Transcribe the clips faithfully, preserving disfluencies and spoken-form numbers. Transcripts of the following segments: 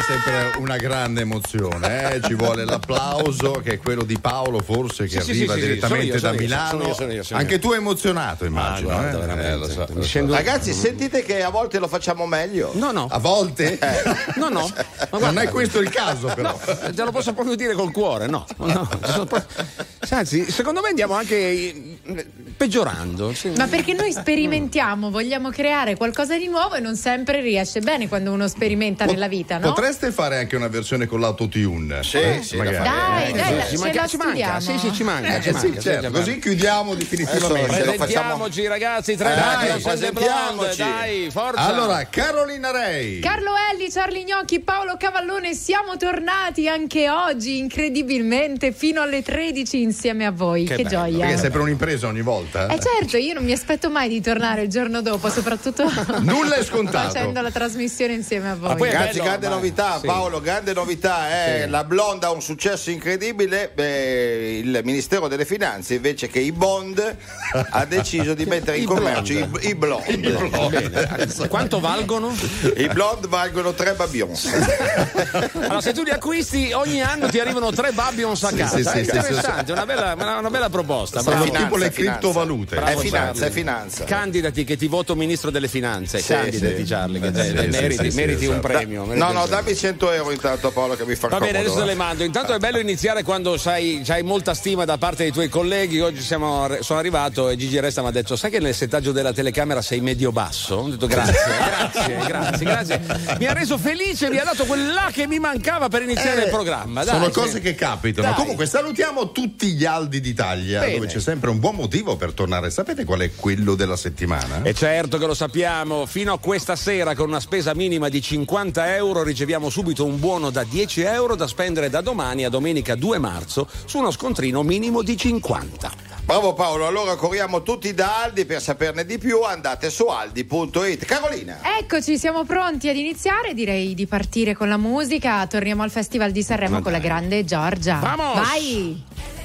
sempre una grande emozione, eh? Ci vuole l'applauso che è quello di Paolo, forse, che sì, arriva sì, sì, direttamente sì, sono da io, Milano. sono io, sono io, sono io. Anche tu emozionato, immagino. Ah, guarda, eh? veramente, Eh, lo so, lo so. scendo- Ragazzi, sentite che a volte lo facciamo meglio. No, no. A volte? No, no. Ma Non guarda, è questo il caso, però. no, te lo posso proprio dire col cuore, no. no. Sono proprio- Anzi, secondo me andiamo anche eh, peggiorando. Sì. Ma perché noi sperimentiamo, vogliamo creare qualcosa di nuovo e non sempre riesce bene quando uno sperimenta Pot- nella vita, no? Potreste fare anche una versione con l'autotune? Sì, Eh, sì, magari. da Dai, Eh, dai, Ci ce manca, la ci manca. studiamo. Sì, sì, ci manca. Eh, ci sì, manca, certo, sì, così chiudiamo definitivamente. Adesso- Presentiamoci, ragazzi, tre Dai, anni, Blonde, presentiamoci. dai, forza. Allora, Carolina Rei. Carlo Elli, Charlie Gnocchi, Paolo Cavallone, siamo tornati anche oggi, incredibilmente, fino alle tredici insieme a voi. Che, bello. gioia. Perché è sempre un'impresa ogni volta. Eh certo, io non mi aspetto mai di tornare il giorno dopo, soprattutto Nulla è scontato. facendo la trasmissione insieme a voi. Ma poi è Ragazzi, bello, grande ma- novità, sì. Paolo, grande novità, eh, Sì. la Blonda ha un successo incredibile, beh, il Ministero delle Finanze invece che i bond ha deciso di mettere in I commercio i, blonde. i blond. Va bene. Quanto valgono? I blond valgono tre babbions. Allora, se tu li acquisti ogni anno ti arrivano tre Babbions a Sì, casa. sì, sì, è sì, interessante, una bella, una, una bella proposta. Sono Bravo. finanza, tipo le finanza. criptovalute. È Bravo, finanza, Charlie. è finanza. Candidati che ti voto ministro delle finanze. Sì, Candidati, sì. Charlie, che Eh, te- sì, sì, meriti, sì, sì, meriti un esatto. premio. meriti No, un no, premio. dammi cento euro intanto, Paolo, che mi fa Va comodo. bene, adesso eh. le mando. Intanto è bello iniziare quando sai, hai molta stima da parte dei tuoi colleghi. Oggi siamo, sono arrivato e Gigi Resta mi ha detto: sai che nel settaggio della telecamera sei medio basso? Ho detto grazie, grazie, grazie, grazie. Mi ha reso felice, mi ha dato quel là che mi mancava per iniziare Eh, il programma. Dai, sono sì. cose che capitano. Dai. Comunque salutiamo tutti gli Aldi d'Italia, Bene. dove c'è sempre un buon motivo per tornare. Sapete qual è quello della settimana? E certo che lo sappiamo, fino a questa sera con una spesa minima di cinquanta euro riceviamo subito un buono da dieci euro da spendere da domani a domenica due marzo su uno scontrino minimo di cinquanta. Bravo Paolo, allora corriamo tutti da Aldi, per saperne di più andate su aldi punto it. Carolina. Eccoci, siamo pronti ad iniziare, direi di partire con la musica. Torniamo al Festival di Sanremo Ma con la dai. grande Giorgia. Vamos! Vai!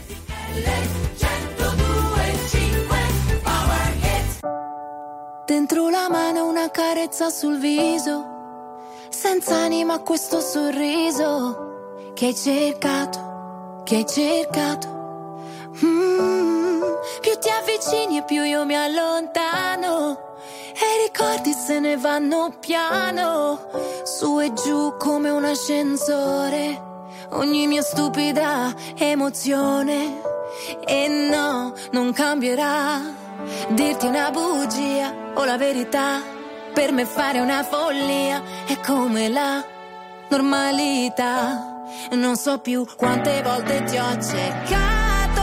Dentro la mano una carezza sul viso, senza anima questo sorriso che hai cercato, che hai cercato. Mm, più ti avvicini e più io mi allontano e i ricordi se ne vanno piano, su e giù come un ascensore, ogni mia stupida emozione. E no, non cambierà dirti una bugia o la verità, per me fare una follia è come la normalità. Non so più quante volte ti ho cercato,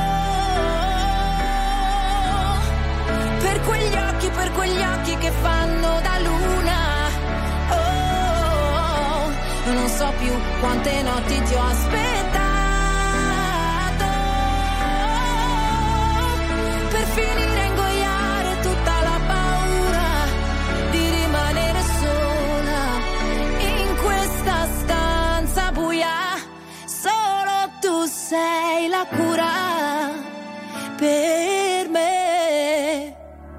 per quegli occhi, per quegli occhi che fanno da luna. Oh, non so più quante notti ti ho aspettato, per finire a ingoiare tutta la paura di rimanere sola in questa stanza buia. Solo tu sei la cura per me.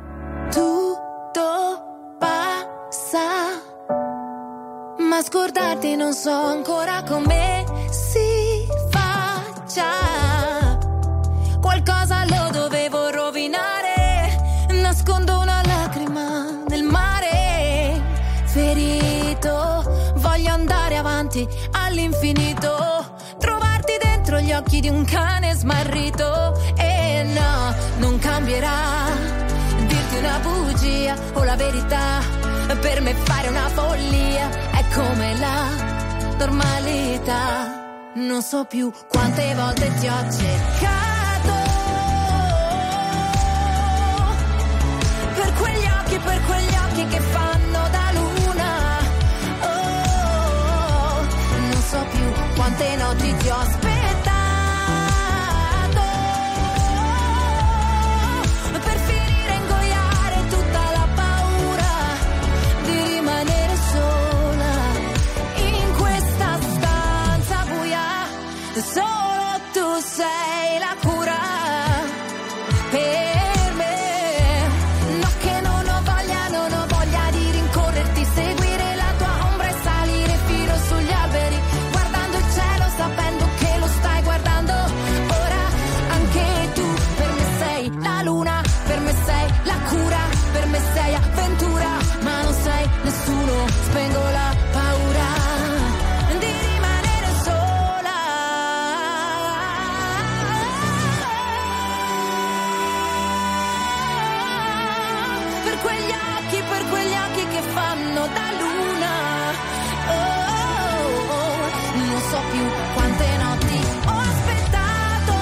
Tutto passa, ma scordarti non so ancora come si faccia. Qualcosa lo dovevo rovinare, nascondo una lacrima nel mare. Ferito, voglio andare avanti all'infinito, trovarti dentro gli occhi di un cane smarrito. E no, non cambierà dirti una bugia o la verità, per me fare una follia è come la normalità. Non so più quante volte ti ho cercato, per quegli occhi, per quegli occhi che fanno da luna. Oh, non so più quante notti ti ho aspettato, per finire a ingoiare tutta la paura di rimanere sola in questa stanza buia. Solo tu sei la cura occhi che fanno da luna. Oh, oh, oh, non so più quante notti ho aspettato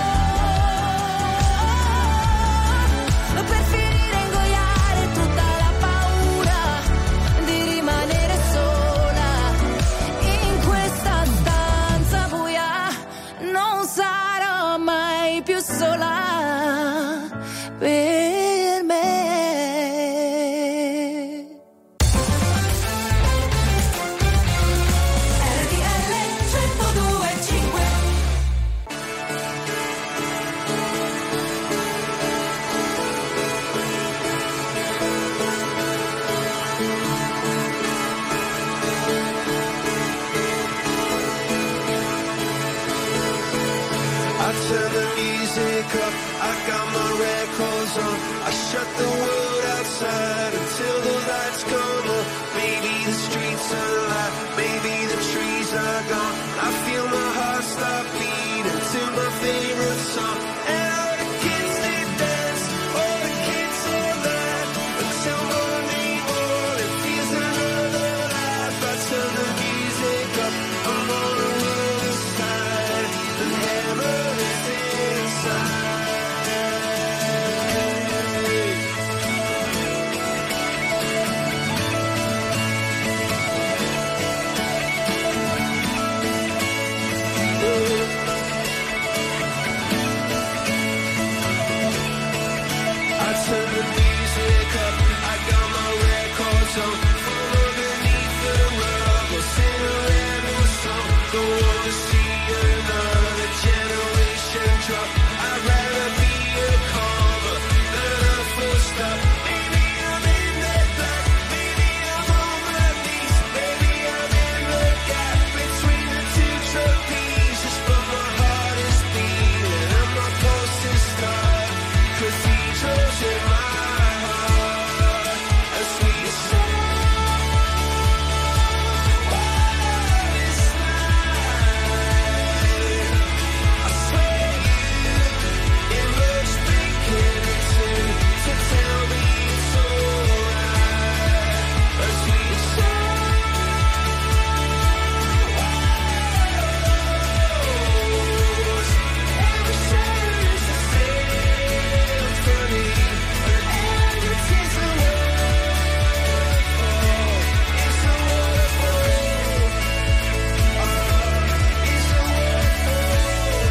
per finire a ingoiare tutta la paura di rimanere sola in questa stanza buia. Non sarò mai più sola per me. R T L centodue e cinque. I turn the music up, I got my records on. I shut the world outside until the lights come on. Maybe the streets are alive, maybe the trees are gone. I feel my heart stop beating to my favorite song. And all the kids they dance, all the kids all laugh until morning morning feels another life. I turn the music up, I'm on the other side. The hammer is inside. I turn the music up, I got my records on. From underneath the rug, we'll sing a random song. Don't wanna see another generation drop. I'd rather be a comma than a full stop. Maybe I'm in the black, maybe I'm on my knees, maybe I'm in the gap between the two trapezes. But my heart is beating and my pulse is stuck. Cathedrals in my heart as we sing. What is life? I swear you emerged thinking it's in to tell me it's alright as we sing. Every shadow is a symphony, and it is a waterfall. It's a waterfall. Uh, it's a waterfall.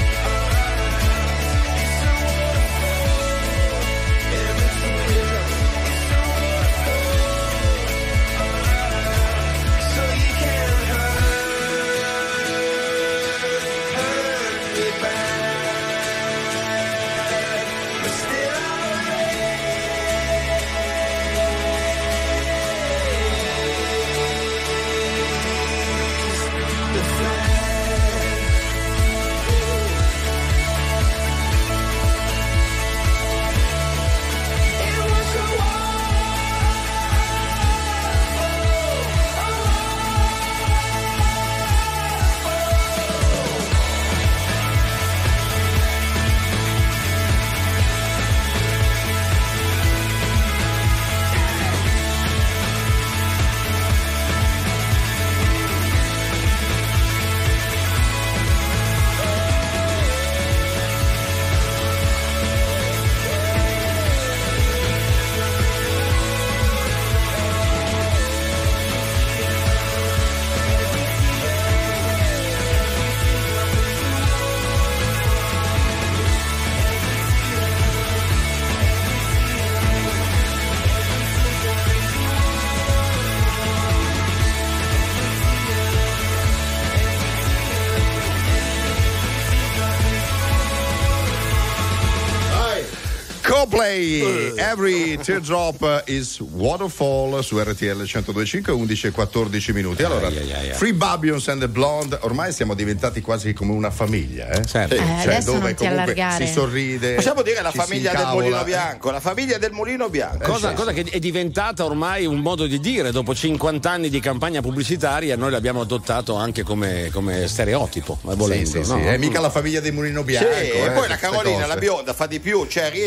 Uh, it's a waterfall. Every tear, it's a waterfall. Uh, so you can hurt, hurt me bad, but still I'll raise the flag. It was a Coldplay, Every Teardrop is Waterfall su R T L centodue e cinque, undici e quattordici minuti. Allora, Ai, ai, ai. Free Babylons and the Blonde, ormai siamo diventati quasi come una famiglia, eh? Certo. Sì, Eh, cioè adesso dove non ti comunque allargare. si sorride. Possiamo dire la ci si famiglia del incavola, Mulino eh. Bianco, la famiglia del Mulino Bianco. Cosa, sì, cosa che è diventata ormai un modo di dire, dopo cinquanta anni di campagna pubblicitaria noi l'abbiamo adottato anche come, come stereotipo, volendo, Sì, sì, no? sì, è mica la famiglia del Mulino Sì, Bianco. e eh, poi la queste Carolina, cose. la bionda, fa di più, cioè riesce a tirare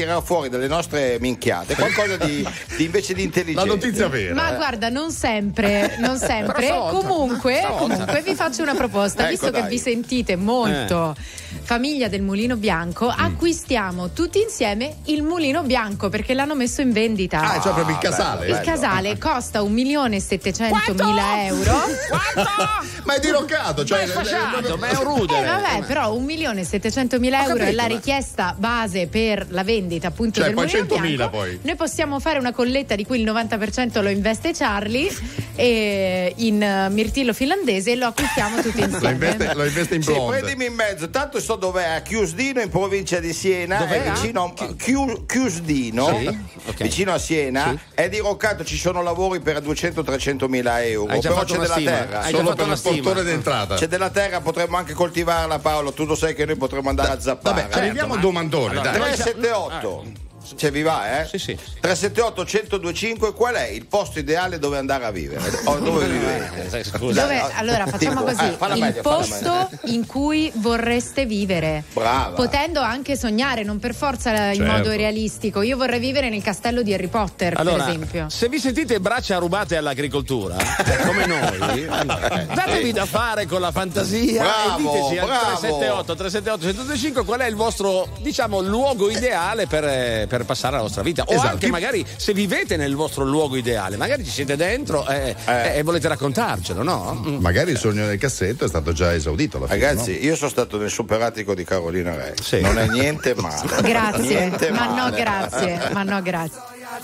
tirare fuori dalle nostre minchiate qualcosa di, di invece di intelligente. La notizia vera. Ma eh. guarda, non sempre, non sempre. Però stavolta- Comunque, stavolta. comunque vi faccio una proposta, Ecco, visto che dai. vi sentite molto famiglia del Mulino Bianco, acquistiamo tutti insieme il Mulino Bianco perché l'hanno messo in vendita. Ah, cioè proprio il casale. Il casale costa un milione e settecentomila euro. Ma è diroccato, cioè. Ma è fasciato, ma è un Eh rudere. vabbè, però un milione e settecentomila euro è capito, la ma- richiesta base per la vendita appunto Cioè, del poi Mulino centomila Bianco. poi. Noi possiamo fare una colletta di cui il novanta per cento lo investe Charlie e in eh, mirtillo finlandese e lo acquistiamo tutti Lo insieme. investe, lo investe in Sì, blonde. prendimi in mezzo, tanto so dov'è, a Chiusdino in provincia di Siena, Dov'è? è vicino a Chiu- Chiusdino, Sì, ok. vicino a Siena, Sì. è diroccato, ci sono lavori per duecento trecento mila euro, Hai già però fatto c'è una della stima? terra. Hai già Solo fatto per una il portone stima? d'entrata. C'è della terra, potremmo anche coltivarla, Paolo, tu lo sai che noi potremmo andare a zappare. Vabbè, arriviamo al domandone, Allora, dai. tre sette otto Cioè vi va, eh? Sì, sì. tre sette otto uno zero due cinque, qual è il posto ideale dove andare a vivere? O dove vivete? Eh, scusa. Dove- allora facciamo Tipo, così, eh, falla il meglio, falla posto meglio. in cui vorreste vivere. Brava. Potendo anche sognare, non per forza in Certo. modo realistico. Io vorrei vivere nel castello di Harry Potter, Allora, per esempio. se vi sentite braccia rubate all'agricoltura, come noi, allora, datevi da fare con la fantasia Bravo, e diteci al bravo. tre sette otto tre sette otto uno zero due cinque qual è il vostro, diciamo, luogo ideale per, eh, per passare la vostra vita. O Esatto. anche magari se vivete nel vostro luogo ideale, magari ci siete dentro eh, Eh. e volete raccontarcelo, no? Mm. Magari il sogno del cassetto è stato già esaudito alla fine. Ragazzi, io sono stato nel superatico di Carolina Re. Sì. Non è niente male. Grazie, Niente ma male. no grazie, ma no grazie.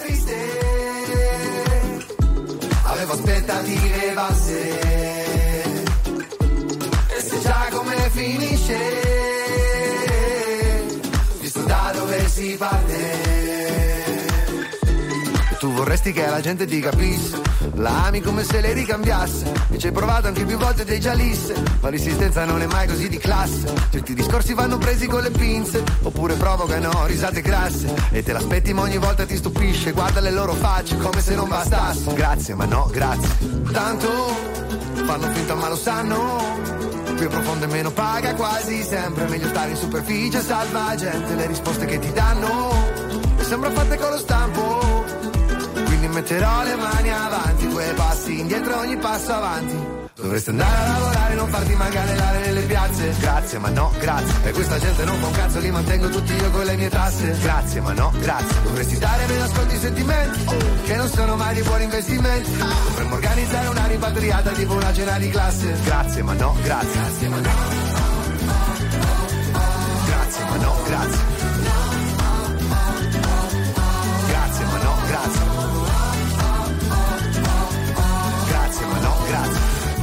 Avevo aspettative basse e se già come finisce, visto da dove si parte. Tu vorresti che la gente ti capisse, la ami come se le ricambiasse, e ci hai provato anche più volte dei già lisse, ma l'esistenza non è mai così di classe. Certi discorsi vanno presi con le pinze, oppure provocano risate grasse, e te l'aspetti ma ogni volta ti stupisce. Guarda le loro facce come se non bastasse. Grazie ma no grazie, tanto fanno finta ma lo sanno, più profondo e meno paga quasi sempre, meglio stare in superficie salva gente, le risposte che ti danno mi sembra fatte con lo stampo, quindi metterò le mani avanti, due passi indietro ogni passo avanti. Dovresti andare a lavorare, non farti manganellare nelle piazze. Grazie ma no grazie, e questa gente non fa un cazzo, li mantengo tutti io con le mie tasse. Grazie ma no grazie, dovresti dare meno ascolti i sentimenti, che non sono mai di buoni investimenti. Dovremmo organizzare una rimpatriata tipo una cena di classe. Grazie ma no grazie, grazie ma no, grazie ma no grazie, grazie ma no grazie, grazie ma no grazie,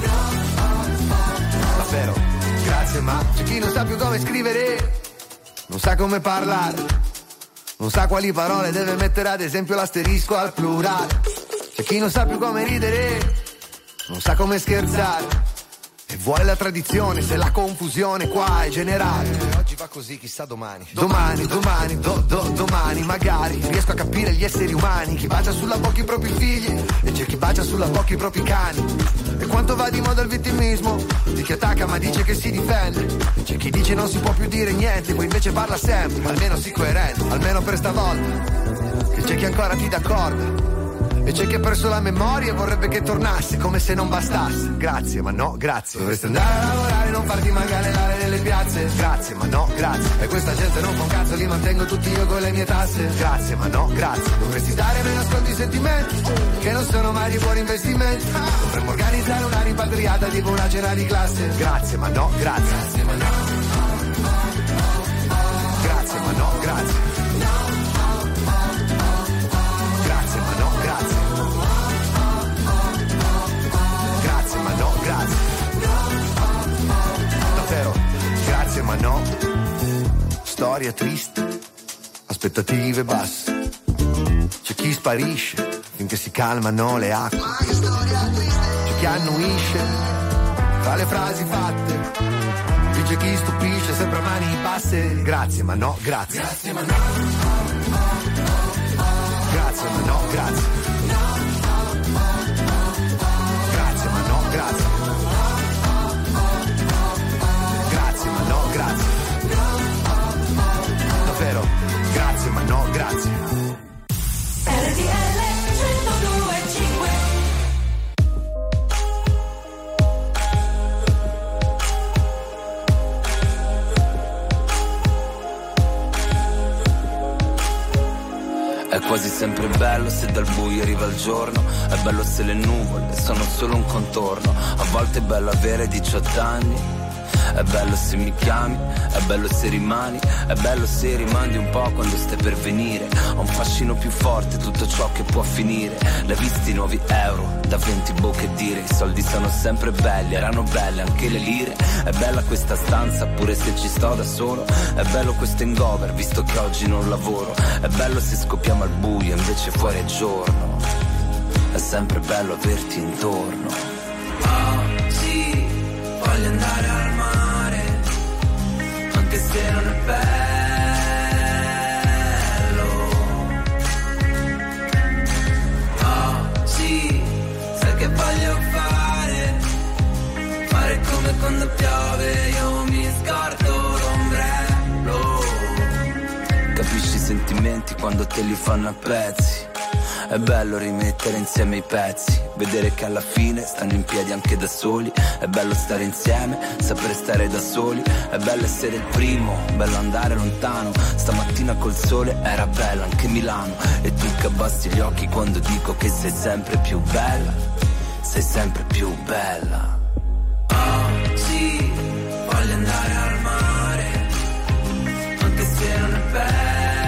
davvero grazie ma c'è chi non sa più come scrivere, non sa come parlare, non sa quali parole deve mettere, ad esempio l'asterisco al plurale. C'è chi non sa più come ridere, non sa come scherzare, e vuole la tradizione se la confusione qua è generale. Oggi va così, chissà domani. Domani, domani, do, do, domani magari riesco a capire gli esseri umani, chi bacia sulla bocca i propri figli e c'è chi bacia sulla bocca i propri cani. E quanto va di moda il vittimismo di chi attacca ma dice che si difende, c'è chi dice non si può più dire niente, poi invece parla sempre, almeno sii coerente, almeno per stavolta, che c'è chi ancora ti dà corda, e c'è chi ha perso la memoria e vorrebbe che tornasse come se non bastasse. Grazie ma no grazie, dovresti andare a lavorare, non farti manganellare nelle piazze. Grazie ma no grazie, e questa gente non fa un cazzo, li mantengo tutti io con le mie tasse. Grazie ma no grazie, dovresti dare meno ascolti i sentimenti, che non sono mai di buoni investimenti. Dovremmo organizzare una rimpatriata tipo una cena di classe. Grazie ma no grazie, grazie ma no, grazie ma no grazie, grazie ma no grazie, grazie ma no grazie, davvero grazie ma no. Storia triste, aspettative basse, c'è chi sparisce finché si calmano le acque, c'è chi annuisce tra le frasi fatte, e c'è chi stupisce sempre a mani basse. Grazie ma no grazie, grazie ma no, grazie ma no grazie, grazie ma no grazie, grazie ma no grazie, davvero grazie ma no grazie. È quasi sempre bello se dal buio arriva il giorno, è bello se le nuvole sono solo un contorno, a volte è bello avere diciotto anni. È bello se mi chiami, è bello se rimani, è bello se rimandi un po' quando stai per venire. Ho un fascino più forte, tutto ciò che può finire. L'hai visti i nuovi euro, da venti bocche dire. I soldi sono sempre belli, erano belle anche le lire. È bella questa stanza, pure se ci sto da solo. È bello questo hangover, visto che oggi non lavoro. È bello se scoppiamo al buio, invece fuori è giorno. È sempre bello averti intorno. Oggi voglio andare al mare, anche se non è bello. Oggi sai che voglio fare, fare come quando piove, io mi scordo l'ombrello. Capisci i sentimenti quando te li fanno a pezzi. È bello rimettere insieme i pezzi, vedere che alla fine stanno in piedi anche da soli. È bello stare insieme, sapere stare da soli. È bello essere il primo, bello andare lontano. Stamattina col sole era bello anche Milano. E tu che abbassi gli occhi quando dico che sei sempre più bella. Sei sempre più bella. Oggi voglio andare al mare, anche se non è bello.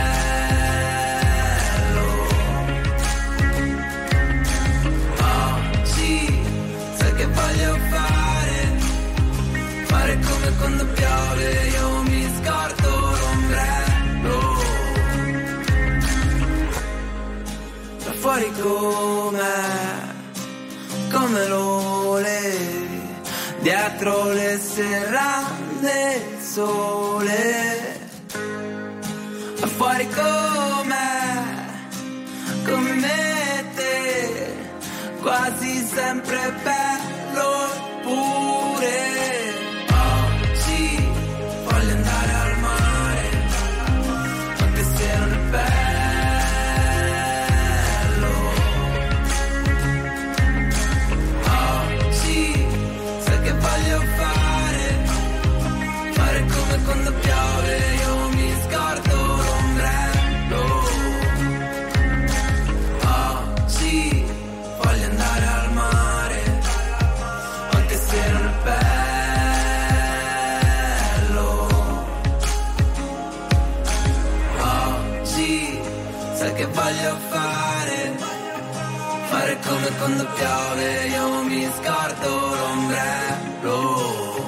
Voglio fare, fare come quando piove, io mi scordo l'ombrello. Da fuori com'è, come lo volevi, dietro le serrande il sole. Da fuori com'è, come me te, quasi sempre bello pure. Oggi voglio andare al mare, anche se non è bello. Oggi sai che voglio fare, fare come quando piove, io mi scordo l'ombrello. Oggi voglio andare al mare, anche se non è bello. Oggi sai che voglio fare, fare come quando piove, io mi scordo l'ombrello.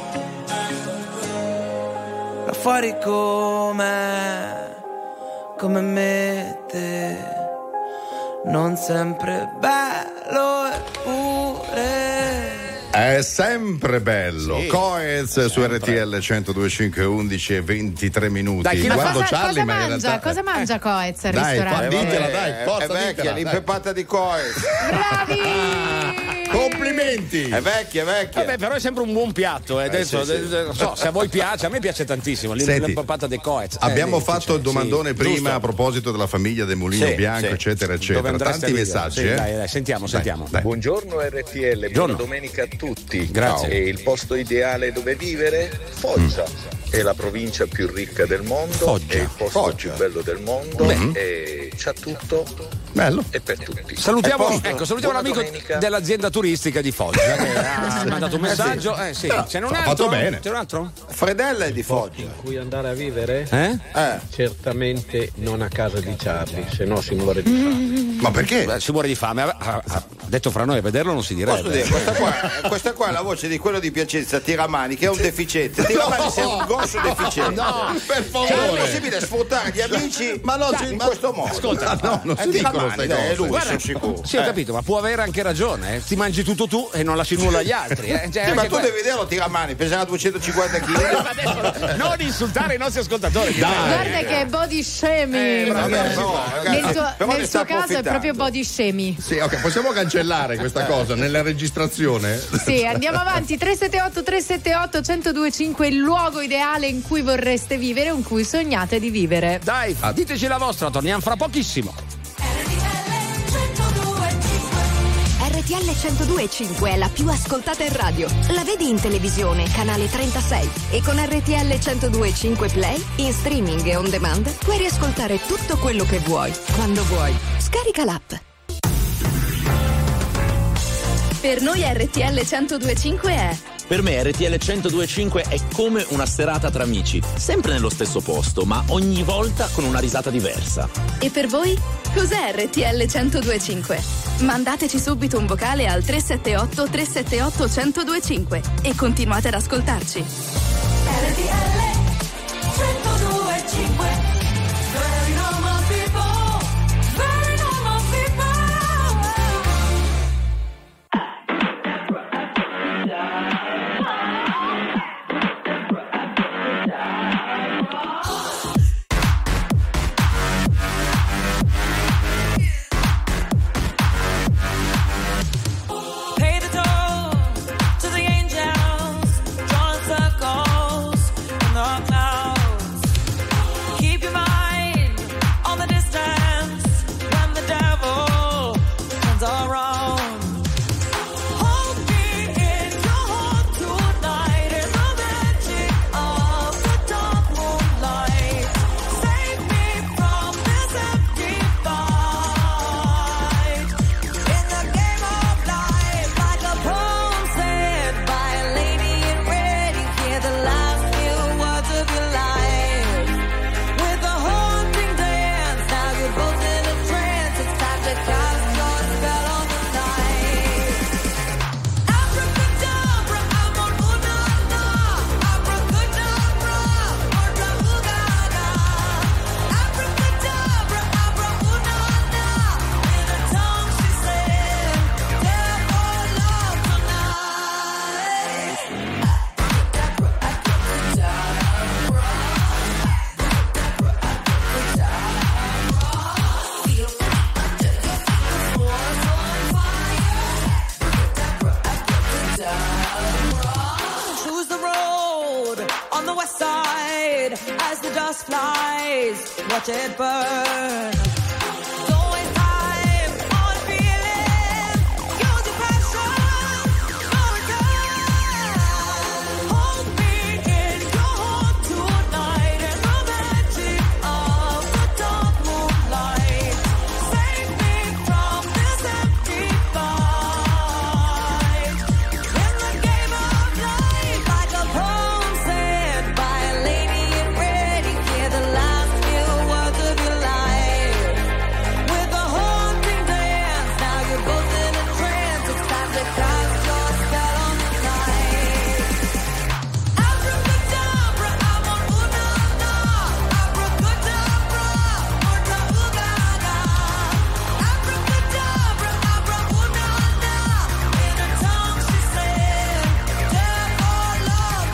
Là fuori com'è, come me te, non sempre bello eppure. È sempre bello. Sì, Coez su R T L centodue e cinque, undici e ventitré minuti. Dai, chi la Guardo Cosa, Charlie, cosa ma in mangia? realtà... Cosa mangia Coez al Dai, ristorante? fa- ditela, Eh, dai, forza, è vecchia, ditela, dai. l'impeppata di Coez. Bravi! Complimenti! È vecchia, è vecchia. Vabbè, però è sempre un buon piatto. Eh. Adesso, sì, sì. eh, non so, se a voi piace, a me piace tantissimo. Senti, L'impappata dei Coez. Eh, Abbiamo lì, fatto c'è, il domandone sì, prima giusto. a proposito della famiglia del Mulino Sì, Bianco, sì. eccetera, Dove eccetera. andreste Tanti a vivere? messaggi, Sì, eh? dai, dai, sentiamo, Dai, sentiamo. dai. Buongiorno R T L, buona Buongiorno. domenica a tutti. Grazie. E il posto ideale dove vivere? Foggia. È la provincia più ricca del mondo, Foggia. è il posto Foggia. più bello del mondo Beh. e c'ha tutto Bello. e per tutti. Salutiamo, È posto. ecco, salutiamo Buona l'amico domenica. dell'azienda turistica di Foggia che ha mandato un messaggio. Eh sì, c'è un ha altro? fatto bene. C'è un altro? Fredella è di Foggia. Cui andare a vivere? Eh? Eh. Certamente non a casa di Charlie, se no si muore di fame. Ma perché? Beh, si muore di fame. Ha, ha- ha detto fra noi, a vederlo non si direbbe. Posso dire, questa qua, questa qua è la voce di quello di Piacenza, Tiramani, che è un deficiente. Tiramani sei un grosso deficiente. No, per Cioè, è favore. possibile sfruttare gli amici Ma no, dai, ci- in ma- questo modo. Ascolta, no, non È si dicono Tiramani, queste dai, è cose. lui, Guarda, sono sicuro. sì, ho Eh. capito, ma può avere anche ragione. Eh? Ti mangi tutto tu e non lasci nulla agli altri. Eh? Cioè, Sì, ma anche tu que- devi vederlo Tiramani, peserà duecentocinquanta chili. Ma adesso non insultare i nostri ascoltatori. Guarda che è body shaming. Eh, bravo. Vabbè, no, ragazzi, nel suo, però ne nel sta suo caso è approfittando. proprio body shaming. Sì, ok, possiamo cancellare questa cosa nella registrazione? Sì, andiamo avanti. tre sette otto tre sette otto uno zero due cinque, il luogo ideale in cui vorreste vivere o in cui sognate di vivere. Dai, diteci la vostra, torniamo fra pochissimo. R T R T L centodue e cinque è la più ascoltata in radio. La vedi in televisione, canale trentasei. E con R T L centodue e cinque Play, in streaming e on demand, puoi riascoltare tutto quello che vuoi, quando vuoi. Scarica l'app. Per noi R T L centodue e cinque è... Per me R T L centodue e cinque è come una serata tra amici, sempre nello stesso posto, ma ogni volta con una risata diversa. E per voi? Cos'è R T L centodue e cinque? Mandateci subito un vocale al tre sette otto tre sette otto uno zero due cinque e continuate ad ascoltarci. R T L centodue e cinque. Very normal people, very normal people. Pay the toll to the angels, drawing circles in the clouds. Keep your mind on the distance when the devil turns around. Hold me in your heart tonight in the magic of the dark moonlight. Save me from this empty fight. In the game of life, like a poem said by a lady in red, you hear the last few words of your life. With a haunting dance, now you're both in a trance. It's time to cast your spell on the night. Abracadabra, amor, una, na. Abracadabra, morta, ugada. Abracadabra, abra, una, na. In a tongue she said, therefore love tonight. Choose the road on the west side as the dust flies. Watch it burn. Don't waste time on feeling. Use your passion. No return. Hold me in your heart tonight in the magic of the dark moonlight. Save me from this empty fight. In the game of life, like a poem said by a lady in red, you hear the last few words of your life. With a haunting dance, now you're both in a trance. It's time to cast your spell on the night. Abracadabra, amor, una, na. Abracadabra, morta, ugada. Abracadabra, abra, una, na. In a tongue she said, therefore love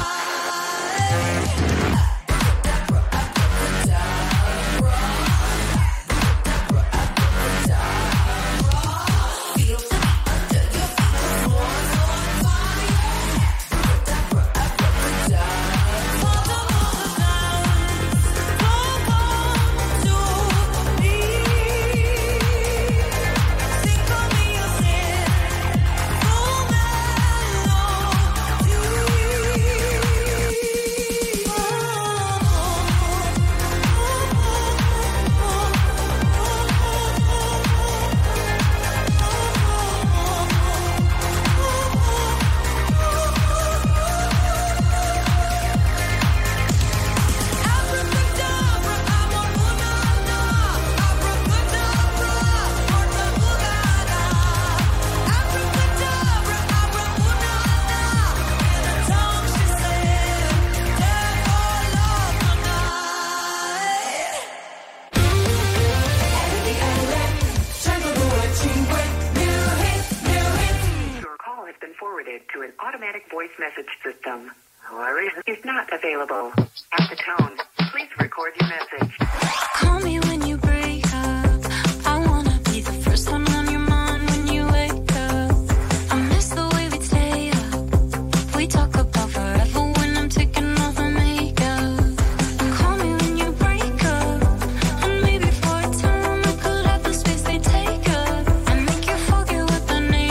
to an automatic voice message system. Whoever is not available. At the tone, please record your message. Call me when you break up. I wanna be the first one on your mind when you wake up. I miss the way we stay up. We talk about forever when I'm taking off my makeup. Call me when you break up. And maybe for a time I could have the space they take up. And make you forget what the name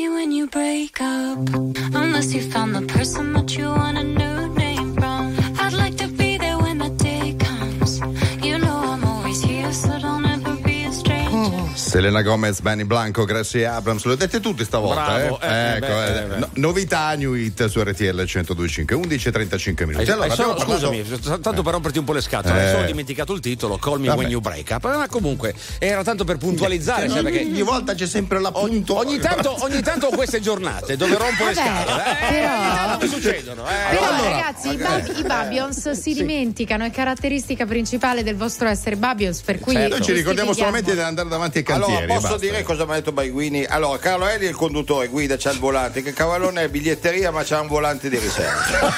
me when you break up, unless you found the person that you want a new name from. I'd like to be there when the day comes. You know I'm always here, so don't ever be a stranger. Selena Gomez, Benny Blanco, Gracie Abrams, le ho dette tutte stavolta. Bravo, eh? eh, ecco, beh, eh, beh, no, novità New Hit su R T L centodue e cinque, undici e trentacinque minuti. Hai, Allora, hai solo, abbiamo parlato- scusami, tanto per romperti un po' le scatole, Eh. hai solo dimenticato il titolo Call Me Vabbè. When You Break Up. Ma comunque era tanto per puntualizzare, sai, perché ogni volta c'è sempre l'appunto. ogni tanto, ogni tanto ho queste giornate dove rompo le Vabbè, scatole, eh, però- ogni tanto mi succedono. Eh. Però allora, ragazzi, i, Bab- i Babylons si dimenticano, è caratteristica principale del vostro essere Babylons, per cui Certo. Noi ci ricordiamo giustifichiamo. solamente di andare davanti ai cantieri. Allora, posso basta. dire cosa mi ha detto Baiguini? Allora, Carlo Eli è il conduttore, guida, c'ha il volante, che Cavallone è biglietteria, ma c'ha un volante di riserva.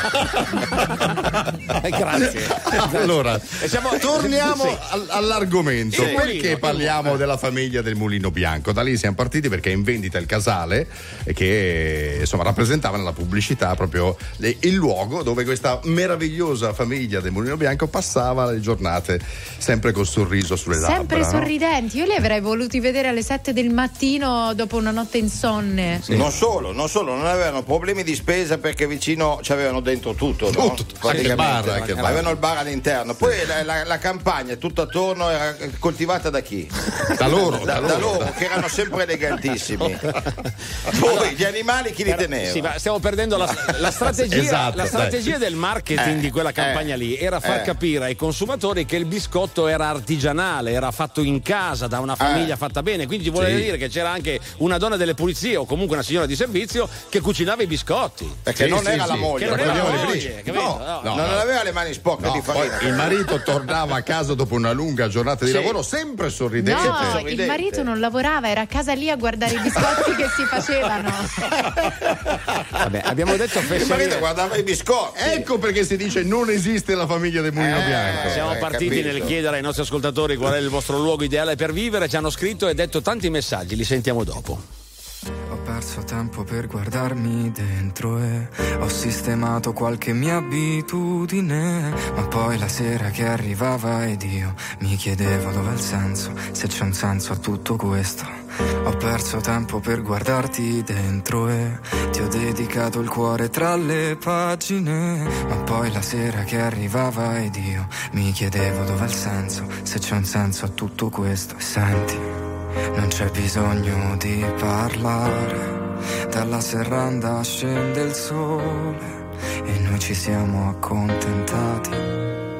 Eh, grazie. Allora, E siamo- torniamo Sì. al- all'argomento. Sì. Perché Mulino, parliamo della famiglia del Mulino Bianco? Da lì siamo partiti perché è in vendita il casale e che insomma rappresentava nella pubblicità proprio le- il luogo dove questa meravigliosa famiglia del Mulino Bianco passava le giornate sempre col sorriso sulle Sempre labbra. no? sorridenti. Io li avrei voluti vedere alle sette del mattino dopo una notte insonne. Non solo, non solo, non avevano problemi di spesa perché vicino c'avevano dentro tutto, no? Tutto, Praticamente. anche il bar, anche il bar. Avevano il bar all'interno. Poi la, la- la campagna tutta attorno era coltivata da chi? Da loro, Da, da da loro. loro, che erano sempre elegantissimi. Poi gli animali chi li teneva? Sì, ma stiamo perdendo la, la strategia, Esatto, la strategia del marketing Eh, di quella campagna eh, lì era far eh. capire ai consumatori che il biscotto era artigianale, era fatto in casa da una famiglia Eh. fatta bene, quindi ci voleva Sì. dire che c'era anche una donna delle pulizie o comunque una signora di servizio che cucinava i biscotti. Perché Sì, non sì, era la sì. moglie, Che non Lo era la parliamo di moglie, prima. capito? No, No, no, non no. aveva le mani sporche No, di poi farina. il marito tornava a casa dopo una lunga giornata di Sì. lavoro sempre sorridente. No, il sorridente. marito non lavorava, era a casa lì a guardare i biscotti che si facevano. Vabbè, abbiamo detto Il marito fesserie. guardava i biscotti. Ecco perché si dice non esiste la famiglia del Mulino Eh, Bianco. Siamo hai partiti capito. nel chiedere ai nostri ascoltatori qual è il vostro luogo ideale per vivere, ci hanno scritto e detto tanti messaggi, li sentiamo dopo. Ho perso tempo per guardarmi dentro e ho sistemato qualche mia abitudine, ma poi la sera che arrivava ed io mi chiedevo dov'è il senso, se c'è un senso a tutto questo. Ho perso tempo per guardarti dentro e ti ho dedicato il cuore tra le pagine, ma poi la sera che arrivava ed io mi chiedevo dov'è il senso, se c'è un senso a tutto questo. E senti, non c'è bisogno di parlare, dalla serranda scende il sole e noi ci siamo accontentati.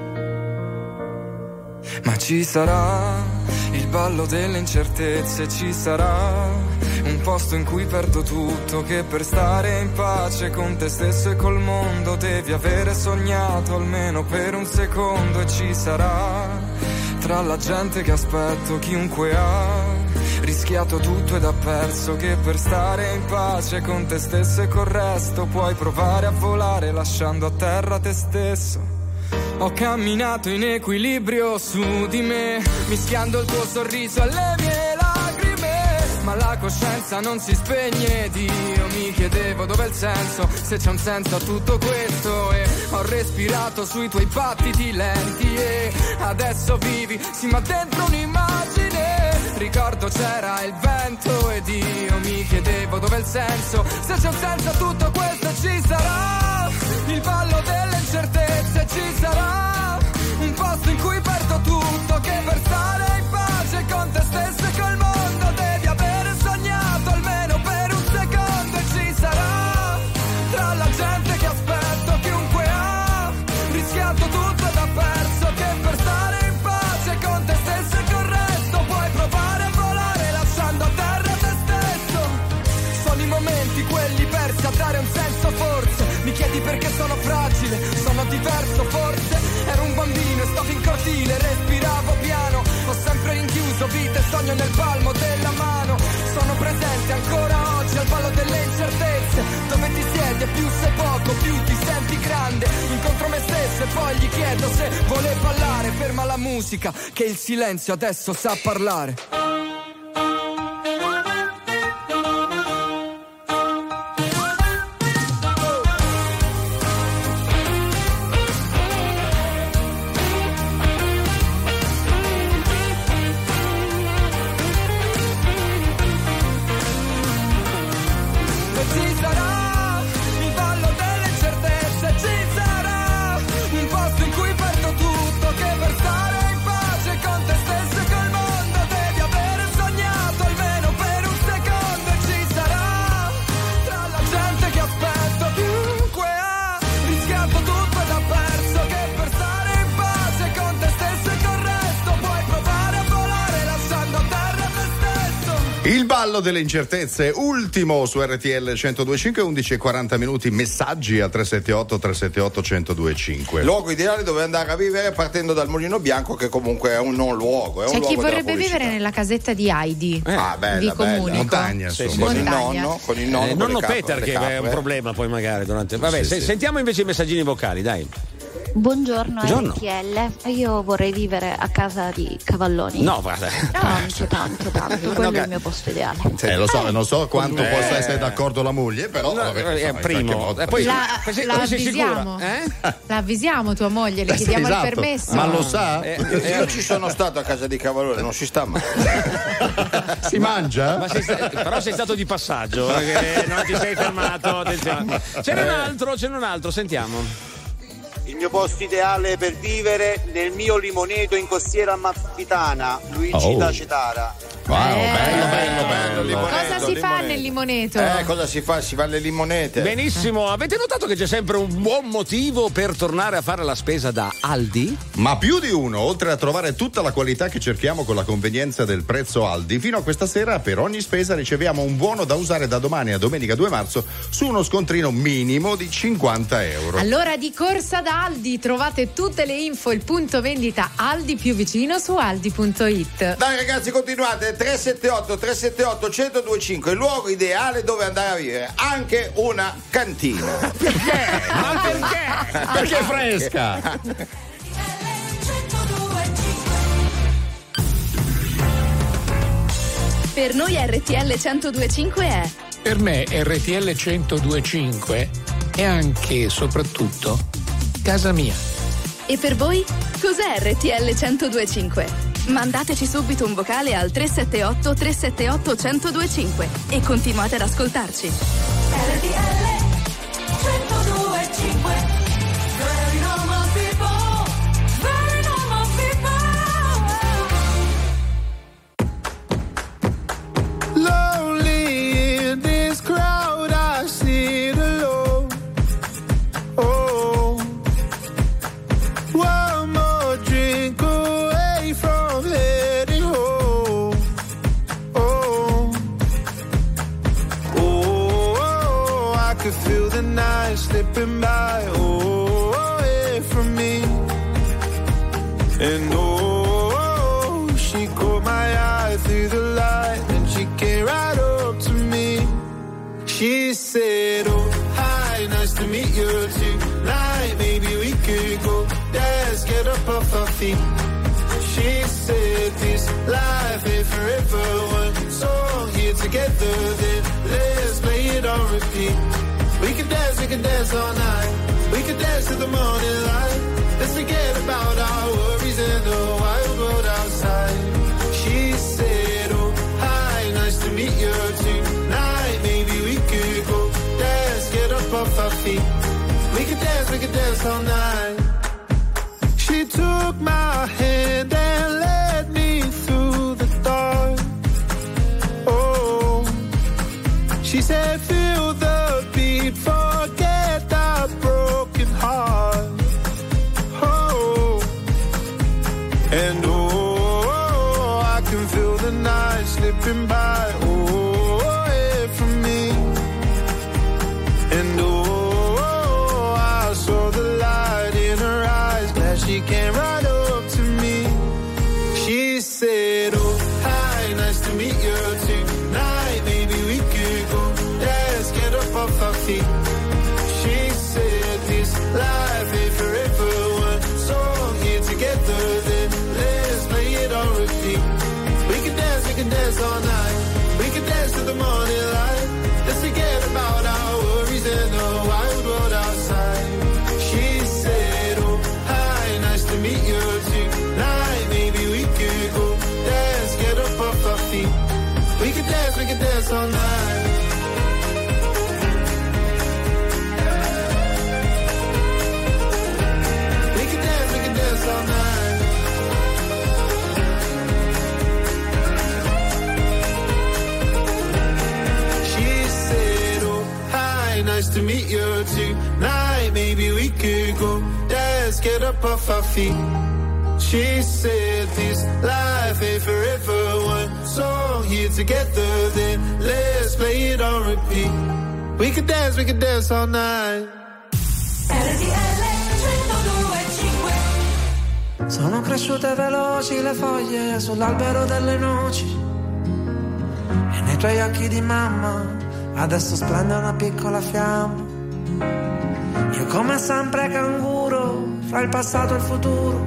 Ma ci sarà il ballo delle incertezze, ci sarà un posto in cui perdo tutto, che per stare in pace con te stesso e col mondo devi avere sognato almeno per un secondo. E ci sarà tra la gente che aspetto chiunque ha rischiato tutto ed ha perso, che per stare in pace con te stesso e col resto puoi provare a volare lasciando a terra te stesso. Ho camminato in equilibrio su di me, mischiando il tuo sorriso alle mie lacrime, ma la coscienza non si spegne ed io mi chiedevo dov'è il senso, se c'è un senso a tutto questo. E ho respirato sui tuoi battiti lenti e adesso vivi, sì ma dentro un'immagine. Ricordo c'era il vento ed io mi chiedevo dov'è il senso, se c'è un senso a tutto questo. Ci sarà il ballo delle incertezze, ci sarà un posto in cui perdo tutto, che per stare in pace con te stesso e col mondo devi avere sognato almeno per un secondo. E ci sarà tra la gente che aspetto chiunque ha rischiato tutto ed ha perso, che per stare in pace con te stesso e col resto puoi provare a volare lasciando a terra te stesso. Sono i momenti quelli persi a dare un senso forse, mi chiedi perché sono fragile, sono diverso forse. Ero un bambino e stavo in cortile, respiravo piano, ho sempre rinchiuso vita e sogno nel palmo della mano. Sono presente ancora oggi al ballo delle incertezze, dove ti siedi e più sei poco, più ti senti grande. Incontro me stesso e poi gli chiedo se vuole ballare. Ferma la musica che il silenzio adesso sa parlare. ci sarà il ballo delle incertezze, ci sarà un posto in cui perdo tutto, che per stare in pace con te stesso e col mondo devi avere sognato almeno per un secondo, e ci sarà tra la gente che aspetto chiunque ha rischiato tutto ed ha perso, che per stare in pace con te stesso e col resto puoi provare a volare lasciando a terra te stesso. Il ballo delle incertezze, ultimo su R T L centodue e cinque, undici e quaranta minuti, messaggi al tre sette otto tre sette otto centodue e cinque. Luogo ideale dove andare a vivere partendo dal Mulino Bianco, che comunque è un non luogo, è un C'è luogo chi della vorrebbe pubblicità. vivere nella casetta di Heidi. Eh. Ah, bella, vi bella. comunico. Montagna, Sì, insomma. con il Montagna. nonno, con il nonno, Eh, con nonno le capre, Peter le che è capre. un problema poi magari durante. Vabbè, Sì, se- sì. sentiamo invece i messaggini vocali, dai. Buongiorno, Buongiorno. R T L. Io vorrei vivere a casa di Cavalloni. No, guarda. No, mica tanto, tanto. Quello No, è il mio posto ideale. Eh, lo so, non so quanto Eh. possa essere d'accordo la moglie, però No, vabbè, eh, insomma, in primo. qualche modo- E poi- La, Poi sei- la poi sei avvisiamo. sicura? Eh? La avvisiamo tua moglie, le Eh, sì, chiediamo esatto. il permesso. Ma lo sa? Eh, Io ci sono stato a casa di Cavallone, non si sta male. Si mangia? Ma sei sta- però sei stato di passaggio, perché non ti sei fermato. Attenzione. Ce n'è un altro, ce n'è un altro, sentiamo. Il mio posto ideale per vivere nel mio limoneto in costiera amalfitana, Luigi Oh. da Cetara. Wow, Eh. bello, bello, bello. Limoneto, Cosa si fa limoneto. nel limoneto? Eh, cosa si fa? Si fa le limonete. Benissimo, avete notato che c'è sempre un buon motivo per tornare a fare la spesa da Aldi? Ma più di uno, oltre a trovare tutta la qualità che cerchiamo con la convenienza del prezzo Aldi, fino a questa sera per ogni spesa riceviamo un buono da usare da domani a domenica due marzo su uno scontrino minimo di cinquanta euro. Allora di corsa da Aldi trovate tutte le info, il punto vendita Aldi più vicino su aldi punto it. Dai ragazzi, continuate. tre sette otto tre sette otto centodue e cinque, il luogo ideale dove andare a vivere, anche una cantina. Perché? Ma perché? Perché è fresca. Per noi R T L centodue e cinque è Per me R T L centodue e cinque è anche e soprattutto casa mia. E per voi? Cos'è R T L centodue e cinque? Mandateci subito un vocale al tre sette otto tre sette otto centodue e cinque e continuate ad ascoltarci. R T L centodue e cinque. Very normal people, very normal people. Lonely in this crowd, I sit alone. Oh, one more drink away from heading home. Oh, oh, I could feel the night slipping by. Oh, away from me. And oh, she caught my eye through the light, and she came right up to me. She said, oh, hi, nice to meet you tonight. Maybe we could go dance, get up off our feet. She said, this life ain't forever. One song here together, then let's play it on repeat. We can dance, we can dance all night. We can dance to the morning light. Let's forget about our worries and the wild world outside. She said, oh, hi, nice to meet you tonight. Maybe we could go dance, get up off our feet. We could dance, we could dance all night. She took my hand and led me through the dark. Oh, she said, feel the beat, forget that broken heart. Oh, and oh, I can feel the night slipping by. Oh, away from me. And oh, I saw the light in her eyes. Glad she came right up to me. She said, oh, hi, nice to meet you tonight. Maybe we could go dance, get up off our feet. She said, this life ain't forever. One song here together, then let's play it on repeat. We can dance, we can dance all night. We can dance to the morning light. Let's forget about our worries and the wild world outside. She said, oh, hi, nice to meet you tonight. Maybe we could go dance, get up off our feet. We can dance, we can dance all night. hi, nice to meet you tonight. Maybe we could go, let's get up off our feet. She said this life ain't forever, one song here together, then let's play it on repeat. We could dance, we could dance all night. Sono cresciute veloci le foglie sull'albero delle noci e nei tuoi occhi di mamma adesso splende una piccola fiamma. Io come sempre canguro fra il passato e il futuro,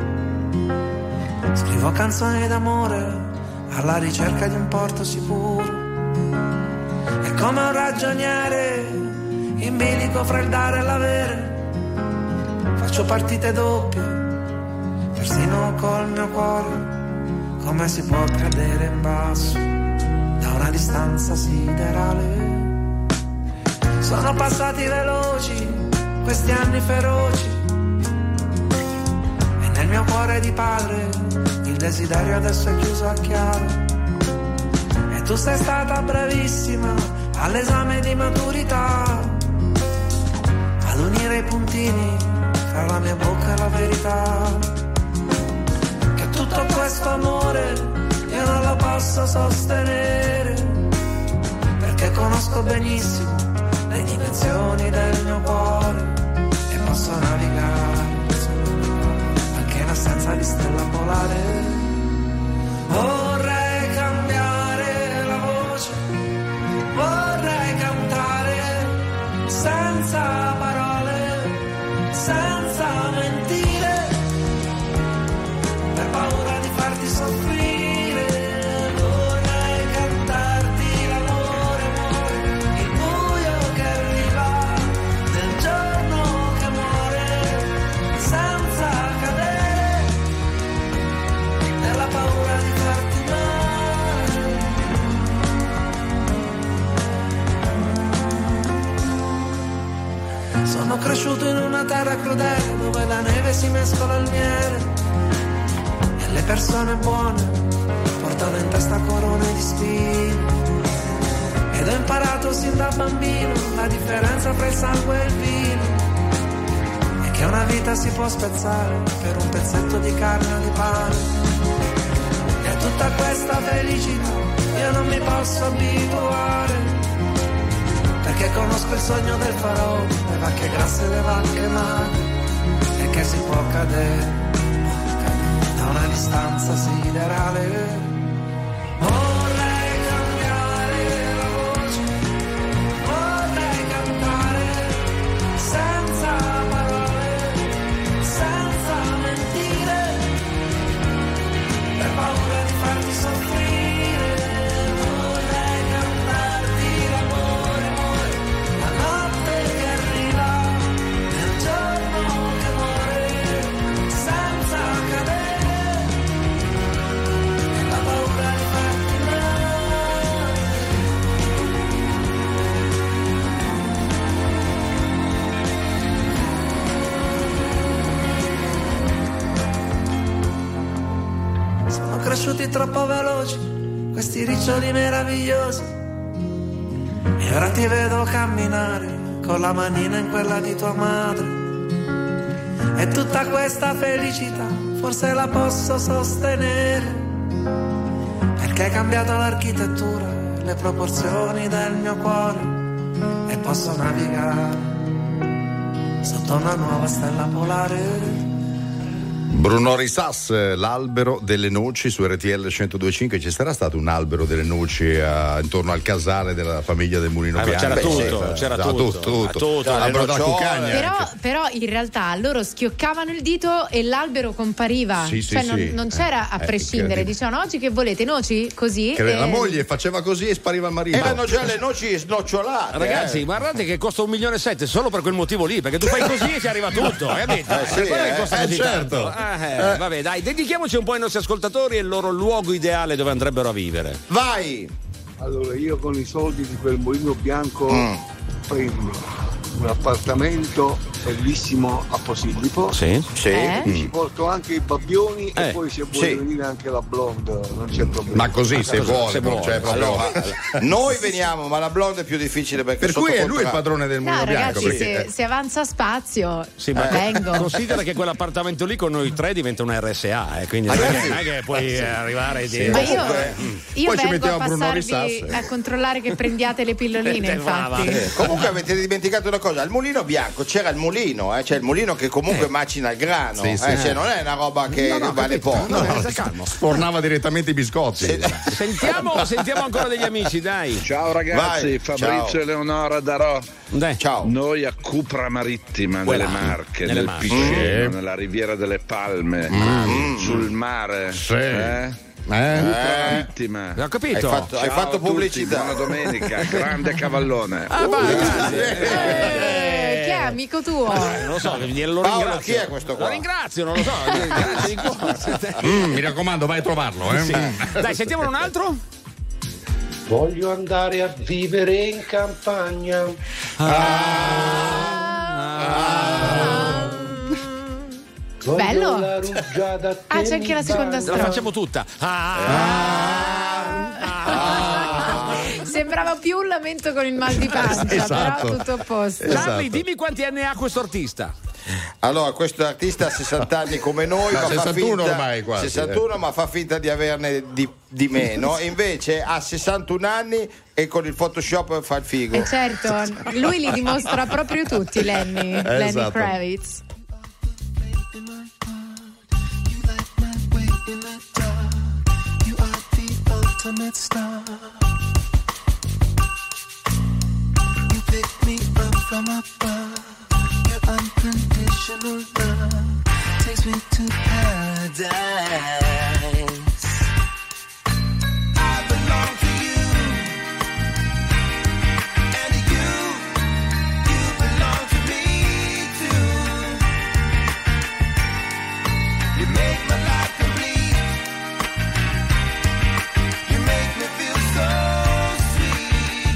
scrivo canzoni d'amore alla ricerca di un porto sicuro. E come un ragioniere in bilico fra il dare e l'avere, faccio partite doppie persino col mio cuore. Come si può cadere in basso da una distanza siderale? Sono passati veloci questi anni feroci e nel mio cuore di padre il desiderio adesso è chiuso a chiave. E tu sei stata bravissima all'esame di maturità ad unire i puntini tra la mia bocca e la verità. Tutto questo amore io non lo posso sostenere, perché conosco benissimo le dimensioni del mio cuore e posso navigare anche in assenza di stella polare. Vorrei cambiare la voce, vorrei cantare senza parole, senza mentire, paura di farti soffrire. Vorrei cantarti l'amore, amore, il buio che arriva nel giorno che muore, senza cadere nella paura di farti male. Sono cresciuto in una terra crudele dove la neve si mescola al miele. Le persone buone portano in testa corone di spine ed ho imparato sin da bambino la differenza fra il sangue e il vino e che una vita si può spezzare per un pezzetto di carne o di pane. E a tutta questa felicità io non mi posso abituare, perché conosco il sogno del faraò, le vacche grasse e le vacche magre, e che si può cadere una distanza siderale. Vorrei cambiare la voce, vorrei cantare senza parole, senza mentire, per paura di farti soffrire. Vorrei cantarti l'amore, amore, la notte che arriva nel giorno che muore, senza cadere. Cresciuti troppo veloci questi riccioli meravigliosi e ora ti vedo camminare con la manina in quella di tua madre, e tutta questa felicità forse la posso sostenere, perché hai cambiato l'architettura, le proporzioni del mio cuore e posso navigare sotto una nuova stella polare. Bruno Risas, l'albero delle noci su R T L centodue e cinque. Ci sarà stato un albero delle noci uh, intorno al casale della famiglia del Mulino eh, Bianco? C'era Beh, tutto, sì, c'era da, tutto, tutto, tutto. tutto. L'albero della cuccagna. Però, però in realtà loro schioccavano il dito e l'albero compariva, sì, sì, cioè sì. non, non c'era a Eh, prescindere, eh, dicevano oggi che volete, noci? Così Che e... la moglie faceva così e spariva il marito. Erano già le noci snocciolate. Ragazzi, eh. guardate che costa un milione e sette solo per quel motivo lì, perché tu fai così e ti arriva tutto, capito? Eh, sì, quello che eh. costa Eh, così certo. tanto. Eh, eh, vabbè, dai, dedichiamoci un po' ai nostri ascoltatori e il loro luogo ideale dove andrebbero a vivere. Vai! Allora, io con i soldi di quel Mulino Bianco Mm. prendo un appartamento bellissimo a Posillipo. Sì. Sì. Eh? Ci porto anche i babbioni Eh, e poi se vuole sì. venire anche la blonde, non c'è problema. Ma così, se vuole, se non vuole. c'è proprio. Allora, noi veniamo, ma la blonda è più difficile perché Per cui sotto è lui il contratto. padrone del No, Mulino Bianco. ragazzi, Perché... se, se avanza spazio, Sì, ma vengo. considera che quell'appartamento lì con noi tre diventa un R S A, eh, quindi non è che- non è che puoi eh, arrivare di... Ma io, io Poi ci vengo a mettiamo Bruno passarvi Risas. a controllare che prendiate le pilloline, Eh, infatti. Eh, comunque avete dimenticato una cosa, al Mulino Bianco c'era il mulino, eh, cioè il mulino che comunque macina il grano, Sì, sì. eh, cioè non è una roba che No, no, vale capito. poco. No, no, calmo. Sfornava direttamente i biscotti. Sentiamo, sentiamo ancora degli amici, dai. Ciao ragazzi, Vai, Fabrizio ciao. Eleonora Darò. Dai. Ciao. Noi a Cupra Marittima, Quella, nelle Marche, nelle nel Marche. Piceno, Mm. nella Riviera delle Palme, Mm. sul mare. Sì. Eh? Eh? Eh, Marittima. Ho capito. hai fatto, hai Ciao fatto a tutti, pubblicità. buona domenica, grande cavallone. Ah, vai, grazie. Eh, chi è amico tuo? Eh, non lo so, glielo Paolo, ringrazio. chi è questo qua? Lo ringrazio, non lo so. Grazie di cuore. Mm, mi raccomando, vai a trovarlo. Eh? Sì. Dai, sentiamo un altro. Voglio andare a vivere in campagna. Voglio Bello. la rugiada Ah, che c'è anche la mi seconda bagna. La strofa. facciamo tutta. Ah, Sembrava più un lamento con il mal di pancia, Esatto. però tutto a posto. Charlie, dimmi quanti anni ha questo artista. Allora, questo artista ha sessanta anni come noi, No, ma fa sessantuno finta, ormai quasi, sessantuno, eh. ma fa finta di averne di, di meno. Invece ha sessantuno anni e con il Photoshop fa il figo. E certo, lui li dimostra proprio tutti, Lenny, Lenny Esatto. Kravitz. You are the ultimate star. You pick me up from above. Your unconditional love takes me to paradise. I belong to you, and you, you belong to me too. You make my life complete. You make me feel so sweet.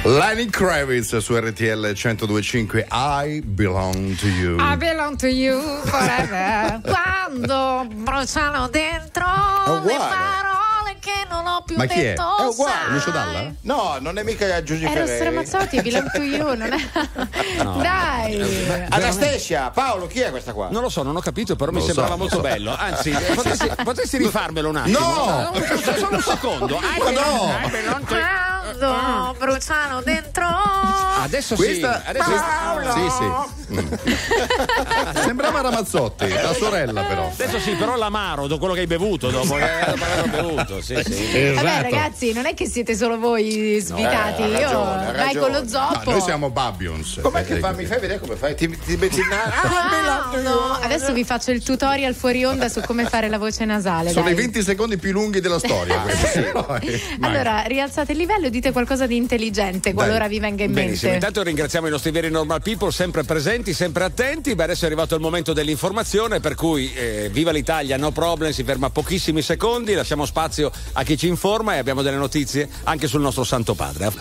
Lenny Kravitz su R T L centodue e cinque. I belong to you. I belong to you forever. Quando bruciano dentro le parole che non ho più Ma chi è? detto. È uguale. sai. Lucio Dalla? No, non è mica Giuseppe Era Ferreri. Stramazzotti, belong to you, non è? No. Dai. Anastasia, Paolo, chi è questa qua? Non lo so, non ho capito, però Non mi lo sembrava so, molto lo so. bello. Anzi, potresti, potresti rifarmelo un attimo? No! Solo, solo un secondo. Ah, Ma no! eh, beh, non te- Quando bruciano dentro. Adesso Questa- sì, adesso questa- sì, sì. Sembrava Ramazzotti, la sorella però. Adesso sì, però l'amaro, do quello che hai bevuto dopo che hai bevuto, sì, sì. Vabbè ragazzi, non è che siete solo voi svitati, Eh, ha io ragione, ha vai ragione. con lo Ah, zoppo. noi siamo Babbions. Com'è che Eh, fa? Mi fai vedere come fai? Ti, ti metti in Ah, no. Adesso vi faccio il tutorial fuori onda su come fare la voce nasale. Sono dai. i venti secondi più lunghi della storia. questi. Poi, Allora, rialzate il livello e dite qualcosa di intelligente qualora vi venga in Benissimo, mente. intanto ringraziamo i nostri veri normal people, sempre presenti, sempre attenti. Beh, adesso è arrivato il momento dell'informazione, per cui eh, viva l'Italia, no problem, si ferma pochissimi secondi, lasciamo spazio a chi ci informa e abbiamo delle notizie anche sul nostro Santo Padre.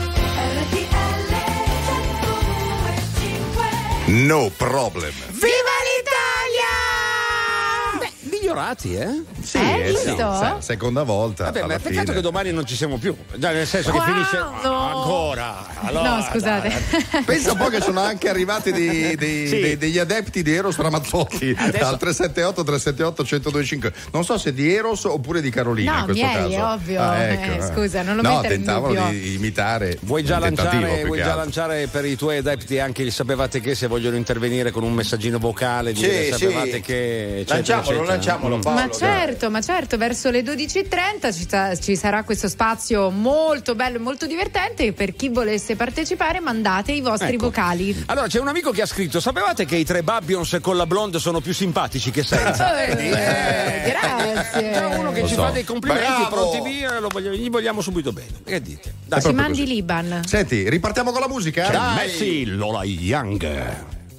no problem. Viva l'Italia! Beh, migliorati, eh? Sì, Eh, eh, sì, visto? se- seconda volta. Vabbè, ma alla peccato fine. che domani non ci siamo più. Già, nel senso Quando? che finisce. Ah, ancora. Allora, No, scusate. dai. Pensa un po' che sono anche arrivati dei- dei- Sì. dei- degli adepti di Eros Ramazzotti Adesso- al tre sette otto tre sette otto uno zero due cinque. Non so se di Eros oppure di Carolina No, in questo miei, caso. è ovvio. Ah, ecco, Eh, eh. scusa, non lo no, mettere in tentavano dubbio. di imitare. Vuoi già, un tentativo, lanciare, più vuoi che già altro. lanciare per i tuoi adepti anche il sapevate che, se vogliono intervenire con un messaggino vocale, Sì, dire sì. sapevate che. eccetera, Lanciamolo, eccetera. lanciamolo, Mm. Paolo. Ma certo, ma certo, verso le dodici e trenta ci, sa- ci sarà questo spazio molto bello e molto divertente. Per chi volesse partecipare, mandate i vostri Ecco. vocali. Allora, c'è un amico che ha scritto: sapevate che i tre Babbions con la blonde sono più simpatici che senza? Eh, Vedi? Eh, grazie. C'è uno che Lo ci so. fa dei complimenti, Bravo. pronti via, lo voglio- gli vogliamo subito bene. Che dite? Dai, Ci proprio mandi così. l'Iban. Senti, ripartiamo con la musica? C'è Messi, Lola Young.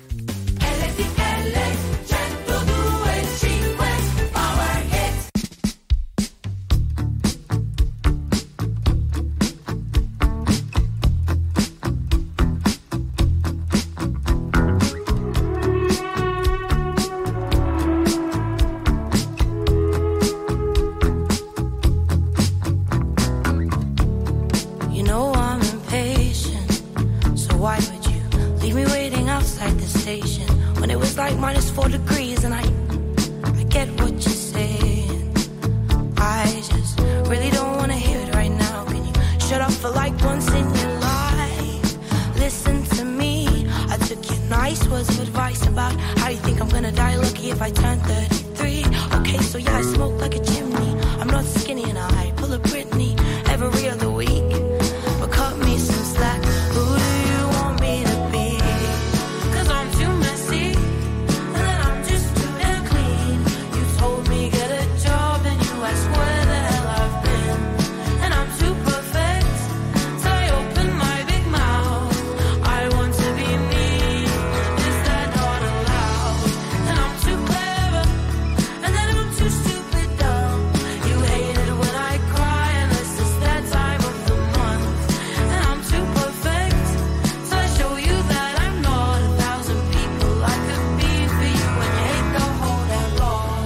You know I'm impatient, so why would you leave me waiting outside the station when it was like minus four degrees? And I, I get what you're saying. I just really don't wanna hear it right now. Can you shut up for like once in your life? Listen to me. I took your nice words of advice about how you think I'm gonna die lucky if I turn thirty-three. Okay, so yeah, I smoke like a chimney. I'm not skinny and I pull a Britney every other week. But cut me some slack. Who do you want me to be? 'Cause I'm too messy, and then I'm just too damn clean. You told me get a job, and you asked where the hell I've been. And I'm too perfect, so I open my big mouth. I want to be me, is that not allowed? And I'm too clever, and then I'm too stupid dumb. You hate it when I cry, unless it's that time of the month. And I'm too perfect, so I show you that I'm not a thousand people I could be for you. And you hate the whole damn lot.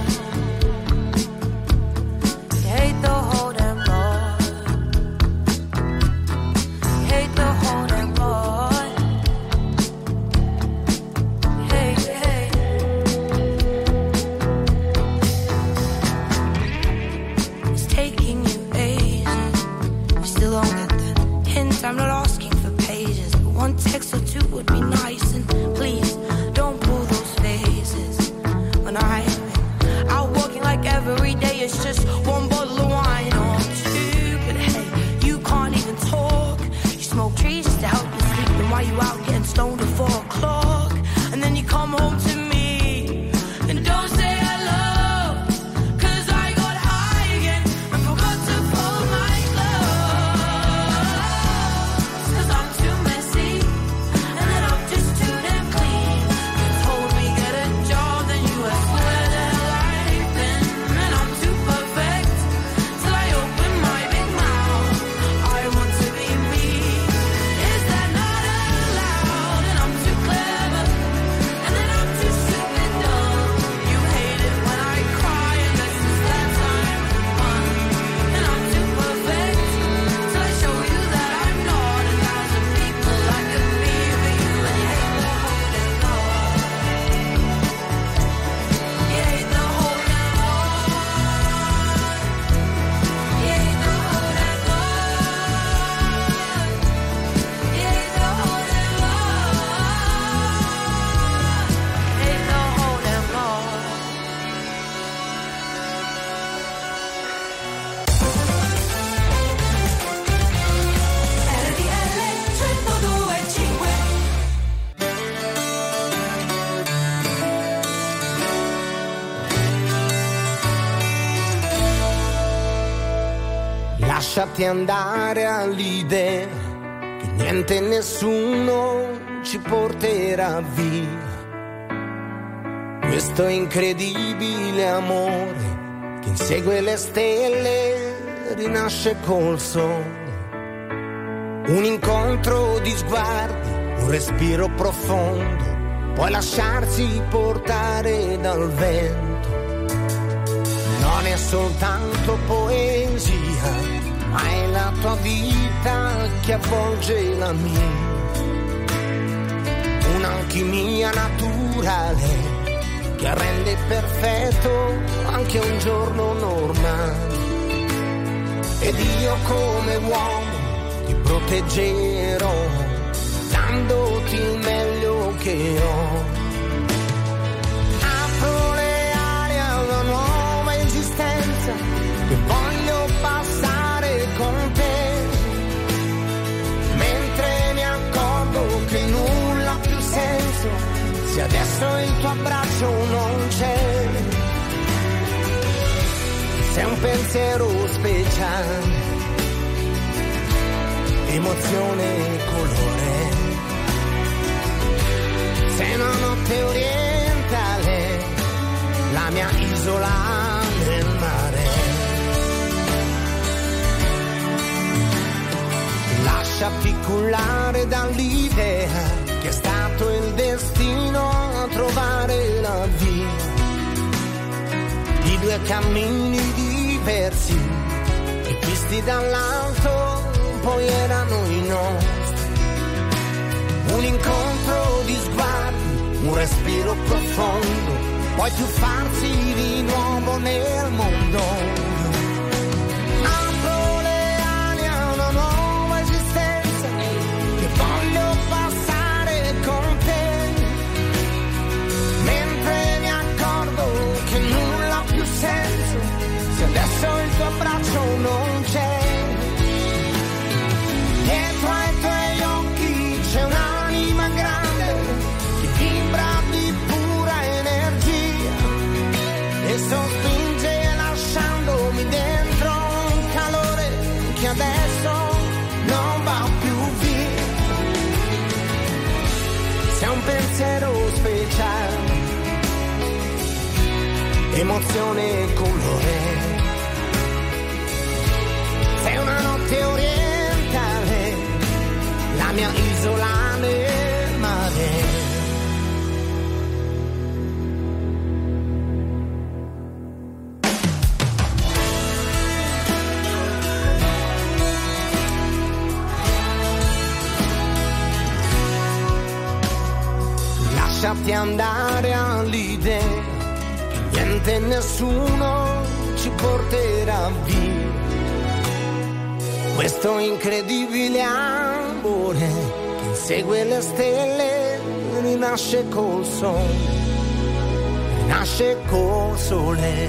You hate the whole damn lot. You hate the whole damn lot. Hey, hey. It's taking you ages. You still don't get the hint. I'm not asking for pages, but one text or two would be nice. And please don't pull those faces when I'm out walking like every day. It's just one bottle of wine or two. But hey, you can't even talk. You smoke trees just to help you sleep. And why you out getting stoned at four o'clock? And then you come home to me and don't say hello. 'Cause I got high again and forgot to fold my clothes. 'Cause I'm too messy, and then I'm just too damn clean. You told me get a job, then you asked where the hell I've been. And I'm too perfect, so I open my big mouth. I want to be me, Lasciati andare all'idea che niente e nessuno ci porterà via. Questo incredibile amore che insegue le stelle, rinasce col sole. Un incontro di sguardi, un respiro profondo, puoi lasciarsi portare dal vento. Non è soltanto poesia, ma è la tua vita che avvolge la mia. Un'alchimia naturale che rende perfetto anche un giorno normale. Ed io come uomo ti proteggerò, dandoti il meglio che ho. Apro le ali a una nuova esistenza che voglio passare con te, mentre mi accorgo che nulla ha più senso se adesso il tuo abbraccio non c'è. Sei un pensiero speciale, emozione e colore. Sei una notte orientale, la mia isola nel mare. Lasciati cullare dall'idea che è stato il destino a trovare la via. I due cammini diversi e visti dall'alto poi erano i nostri. Un incontro di sguardi, un respiro profondo, poi tuffarsi di nuovo nel mondo. Apro le ali a una nuova esistenza che voglio passare con te, mentre mi accorgo che nulla ha più senso se adesso il tuo abbraccio non c'è. Dietro ai tuoi occhi c'è un'anima grande che vibra di pura energia e sospinge lasciandomi dentro un calore che adesso non va più via. Sei un pensiero speciale, emozione e colore. Sei una notte orientale, la mia isola nel mare. Lasciati andare all'idea che niente e nessuno ci porterà via. Questo incredibile amore che insegue le stelle, rinasce col sole, rinasce col sole.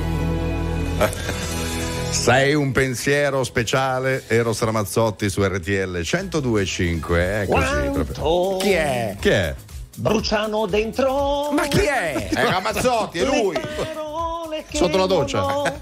Sei un pensiero speciale, Eros Ramazzotti su R T L centodue e cinque. Eccoci proprio. Chi è? Chi è? Bruciano dentro. Ma chi è? È Ramazzotti, è lui. Sotto la doccia.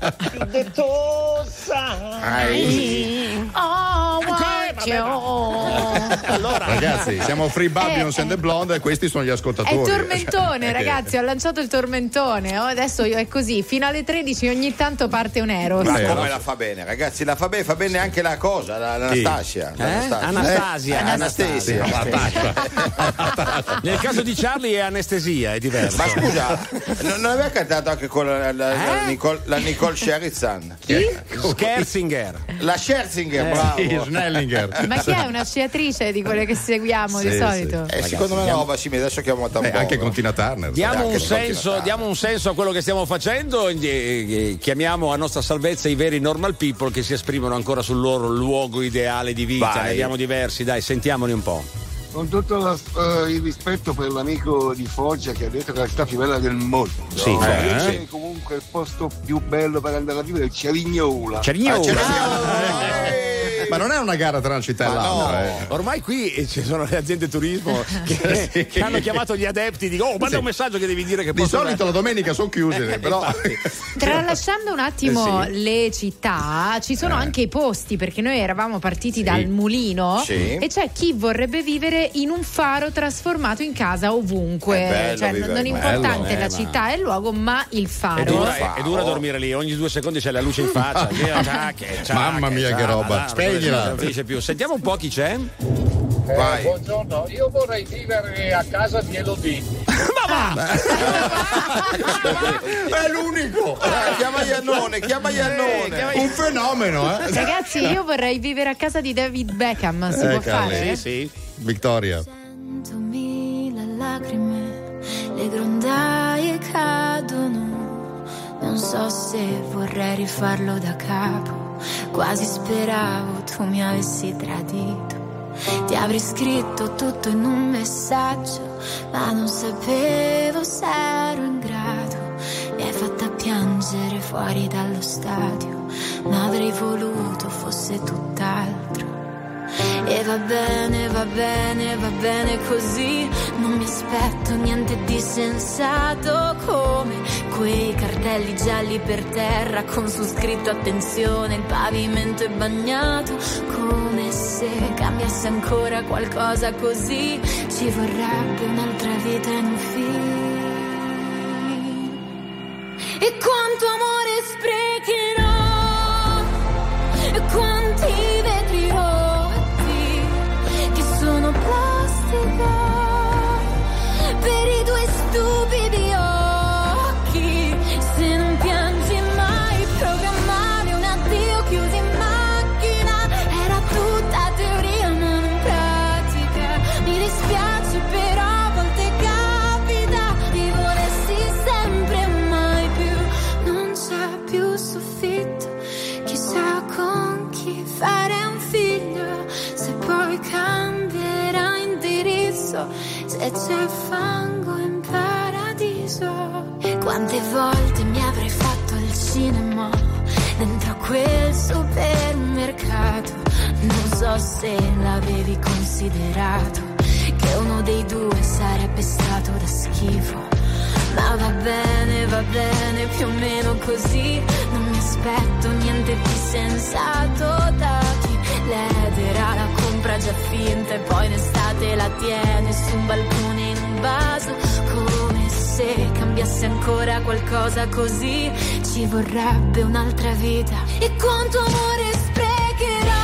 Oh, what you- Allora, ragazzi, siamo Free Babylons Eh, and the Blonde e questi sono gli È ascoltatori. il tormentone, Cioè, ragazzi, ho lanciato il tormentone. Oh, adesso è così, fino alle tredici ogni tanto parte un Eros. Ma come la fa bene, ragazzi? La fa bene, fa bene anche la cosa, la, l'Anastasia. Eh? l'Anastasia. Anastasia. Eh? Anastasia. Nel caso di Charlie è anestesia, è diverso. Ma scusa, non, non aveva cantato anche con la, la, la, Eh? Nicole, la Nicole Scherzian? Scherzinger. La Scherzinger, Eh, bravo. sì, Snellinger. Ma chi è una sciatrice di quelle che seguiamo Sì, di sì. solito? Eh, secondo me no, ma sì, adesso chiamo Eh, anche con Tina Turner. Diamo Anche un, con senso, Tina diamo un senso a quello che stiamo facendo e, e chiamiamo a nostra salvezza i veri normal people che si esprimono ancora sul loro luogo ideale di vita. Vai. Ne abbiamo diversi, dai, sentiamoli un po'. Con tutto la- eh, il rispetto per l'amico di Foggia che ha detto che è la città più bella del mondo. Sì, no? eh. Invece comunque il posto più bello per andare a vivere è Cerignola. Cerignola. Ah, Cerignola. Ma non è una gara tra una città e Ma l'altra. no, eh. ormai qui ci sono le aziende turismo che, Sì. che hanno chiamato gli adepti, dico, oh, manda Sì. un messaggio che devi dire che Di posso solito la domenica sono chiuse, Eh, però. infatti. Tralasciando un attimo Eh sì. le città, ci sono Eh. anche i posti, perché noi eravamo partiti dal mulino Sì. e c'è chi vorrebbe vivere in un faro trasformato in casa ovunque. È bello cioè, vivere- non è bello, importante eh, la ma- città e il luogo, ma il faro. È dura, è, è dura dormire lì, ogni due secondi c'è la luce in faccia. Ciacche, ciacche, Mamma mia, che ciacche, roba. dai, Spegnila. non finisce più. Sentiamo un po' chi c'è. Eh, buongiorno, io vorrei vivere a casa di Elodie. È l'unico. Eh, chiama Iannone, chiama Iannone. Un fenomeno, eh. Ragazzi, io vorrei vivere a casa di David Beckham, si può Ecco, fare? sì, sì. Vittoria. Centomila lacrime, le grondaie cadono. Non so se vorrei rifarlo da capo. Quasi speravo tu mi avessi tradito. Ti avrei scritto tutto in un messaggio, ma non sapevo se ero in grado. Mi hai fatta piangere fuori dallo stadio, ma avrei voluto fosse tutt'altro. E va bene, va bene, va bene così. Non mi aspetto niente di sensato, come quei cartelli gialli per terra con su scritto attenzione, il pavimento è bagnato. Come se cambiasse ancora qualcosa così, ci vorrebbe un'altra vita in un film. E quanto amore sprecherò, e quanti vetri rotti che sono plastica per i tuoi stupidi occhi. Se non piangi mai, programmare un addio chiuso in macchina. Era tutta teoria ma non pratica. Mi dispiace però a volte capita di volersi sempre mai più. Non c'è più soffitto, chissà con chi fare un figlio, se poi cambierà indirizzo, se c'è fango in paradiso. Quante volte mi avrei fatto il cinema dentro quel supermercato. Non so se l'avevi considerato che uno dei due sarebbe stato da schifo. Ma va bene, va bene, più o meno così. Non mi aspetto niente di sensato da chi lederà la compra già finta e poi in estate la tiene su un balcone in un vaso. Come se cambiasse ancora qualcosa così, ci vorrebbe un'altra vita. E quanto amore sprecherò,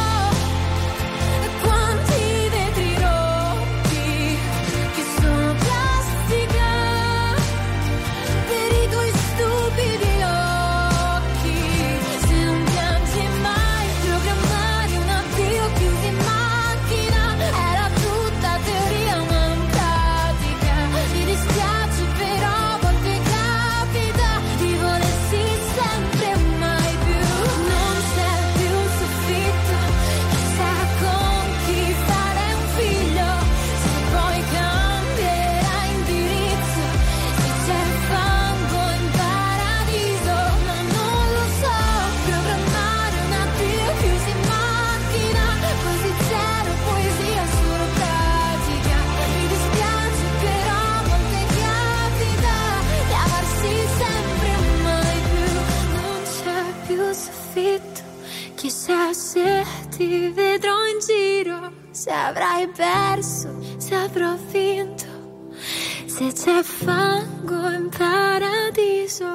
e quanti vetri rotti che sono plastica per i tuoi stupidi occhi. Se non piangi mai, programmare un addio chiuso in macchina. Era tutta teoria ma non pratica. Mi dispiace però a volte capita di volersi sempre mai più. Non c'è più soffitto, chissà con chi fare un figlio, se poi cambierà indirizzo, se c'è fango in paradiso. Ma non lo so, programmare un addio chiuso in macchina, quasi zero poesia, solo pratica. Mi dispiace però a volte capita di amarsi sempre mai più. Non c'è più soffitto, chissà se ti vedrò in giro, se avrai perso, se avrò vinto, se c'è fango in paradiso.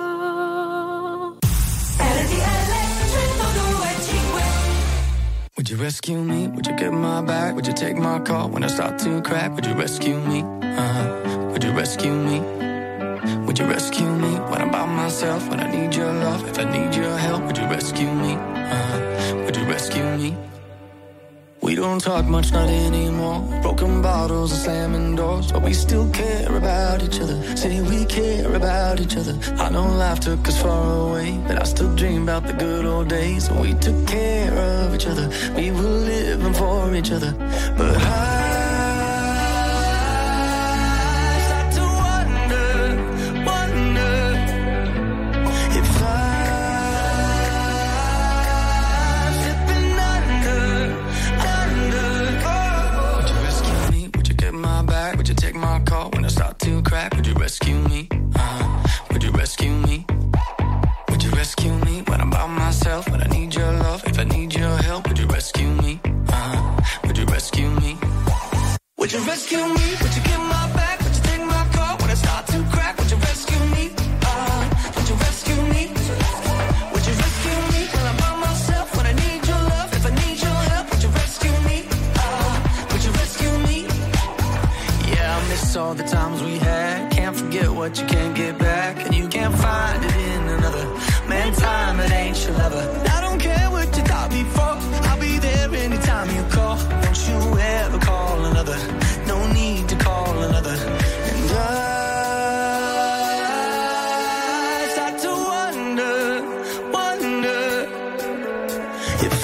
Would you rescue me? Would you get my back? Would you take my call when I start to crack? Would you rescue me? Uh-huh. Would you rescue me? Would you rescue me when I'm by myself? When I need your love, if I need your help, would you rescue me? Uh-huh. Would you rescue me? We don't talk much, not anymore. Broken bottles and slamming doors, but we still care about each other. Say we care about each other. I know life took us far away, but I still dream about the good old days when we took care of each other. We were living for each other. But I start to wonder, wonder if I'm slipping under. rescue me? Uh, would you rescue me? Would you rescue me when I'm by myself? When I need your love, if I need your help, would you rescue me? Uh, would you rescue me? Would you rescue me? Would you give my back? Would you take my car when I start to crack? Would you rescue me? Uh, would you rescue me? Would you rescue me when I'm by myself? When I need your love, if I need your help, would you rescue me? Uh, would you rescue me? Yeah, I miss all the times we had. Can't forget what you can't get back, and you can't find it in another man. Time it ain't your lover. I don't care what you thought before. I'll be there anytime you call. Don't you ever call another. No need to call another. And I start to wonder, wonder if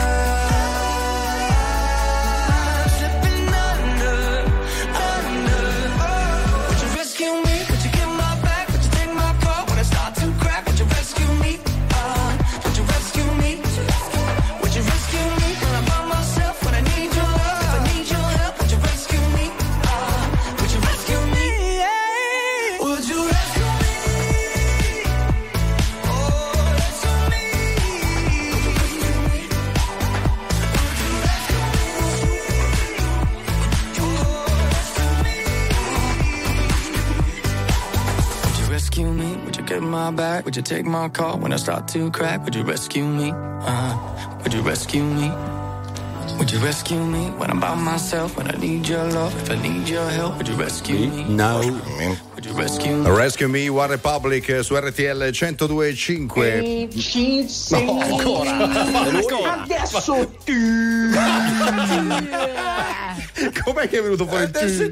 I'm slipping under, under. Would you rescue me? Would you give my back? Would you take my car when I start to crack? Would you rescue me? Uh, would you rescue me? Would you rescue me when I'm by myself? When I need your love, if I need your help, would you rescue me? Uh, would you rescue me? Would you rescue me? Oh, rescue me. Would you rescue me? Would you get my back? Would you take my call when I start to crack? Would you rescue me? Uh, would you rescue me? Would you rescue me when I'm by myself? When I need your love, if I need your help, would you rescue me? No. Would you rescue me? Rescue Me, One Republic su R T L centodue e cinque. E ci sei. No, ancora. Adesso tu. Com'è che è venuto fuori il tu?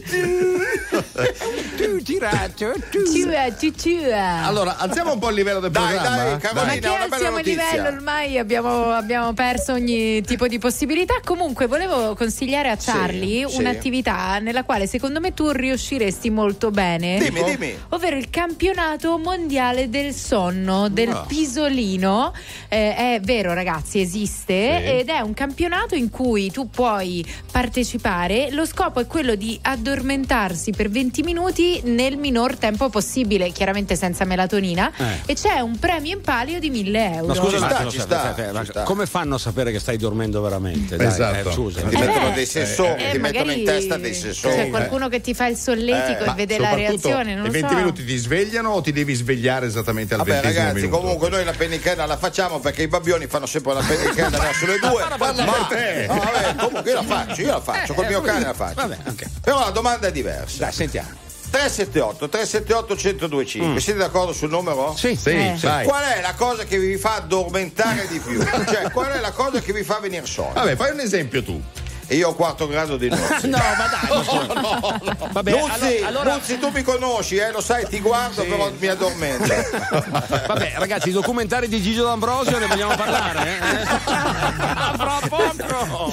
Tu tirato, tu. Tua, tu, tua. Allora, alziamo un po' il livello del Dai, programma. dai, Ma Carolina, che una bella alziamo il notizia. livello ormai abbiamo, abbiamo perso ogni tipo di possibilità. Comunque volevo consigliare a Charlie Sì, sì. un'attività nella quale secondo me tu riusciresti molto bene. Dimmi, dimmi. Ovvero il campionato mondiale del sonno del Ah. pisolino. Eh, è vero ragazzi, esiste ed è un campionato in cui tu puoi partecipare. Lo scopo è quello di addormentarsi per venti minuti nel minor tempo possibile, chiaramente senza melatonina, Eh. e c'è un premio in palio di mille euro. Ma scusa, Ci un sta, attimo, ci aspetta, sta, aspetta, ci ma sta. come fanno a sapere che stai dormendo veramente? Dai, Esatto. eh, scusa. Ti Eh mettono beh, dei sensori, eh, ti mettono in magari testa dei sensori. C'è qualcuno che ti fa il solletico Eh, e vede Ma la soprattutto, reazione, non i lo venti so. minuti ti svegliano o ti devi svegliare esattamente al Vabbè ventesimo ragazzi, minuto? comunque noi la pennichella la facciamo perché i babbioni fanno sempre la pennichella verso le due. Parla Ma- per te. No, vabbè, comunque io la faccio, io la faccio, col mio cane la faccio. Vabbè, ok. Però la domanda è diversa. Dai, sentiamo. tre sette otto tre sette otto uno zero due cinque, siete d'accordo sul numero? Sì, Sì, Eh. sai. Qual è la cosa che vi fa addormentare di più? Cioè, qual è la cosa che vi fa venire sonno? Vabbè, fai un esempio tu. E io ho quarto grado di Nuzzi. No, ma dai, ma scusa. Vabbè, Nuzzi, allo- allora, Nuzzi, tu mi conosci, eh, lo sai, ti guardo, però mi addormento. vabbè, ragazzi, i documentari di Gigio D'Ambrosio ne vogliamo parlare? Eh? Fra poco.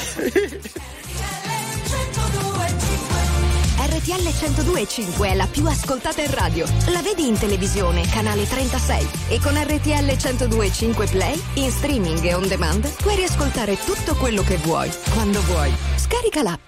R T L centodue e cinque è la più ascoltata in radio. La vedi in televisione, canale trentasei. E con R T L centodue e cinque Play, in streaming e on demand, puoi riascoltare tutto quello che vuoi, quando vuoi. Scarica l'app.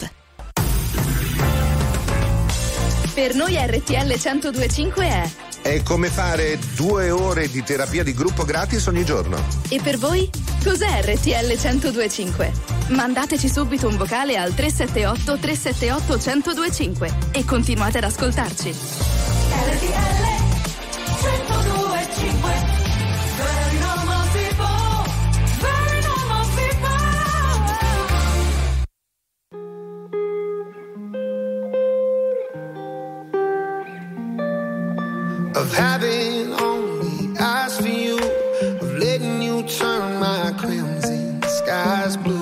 Per noi R T L centodue e cinque è. È come fare due ore di terapia di gruppo gratis ogni giorno. E per voi? Cos'è R T L centodue e cinque? Mandateci subito un vocale al tre sette otto tre sette otto uno zero due cinque e continuate ad ascoltarci. R T L centodue e cinque. Very normal people, very normal people. Of having only eyes for you, of letting you turn my crimson skies blue.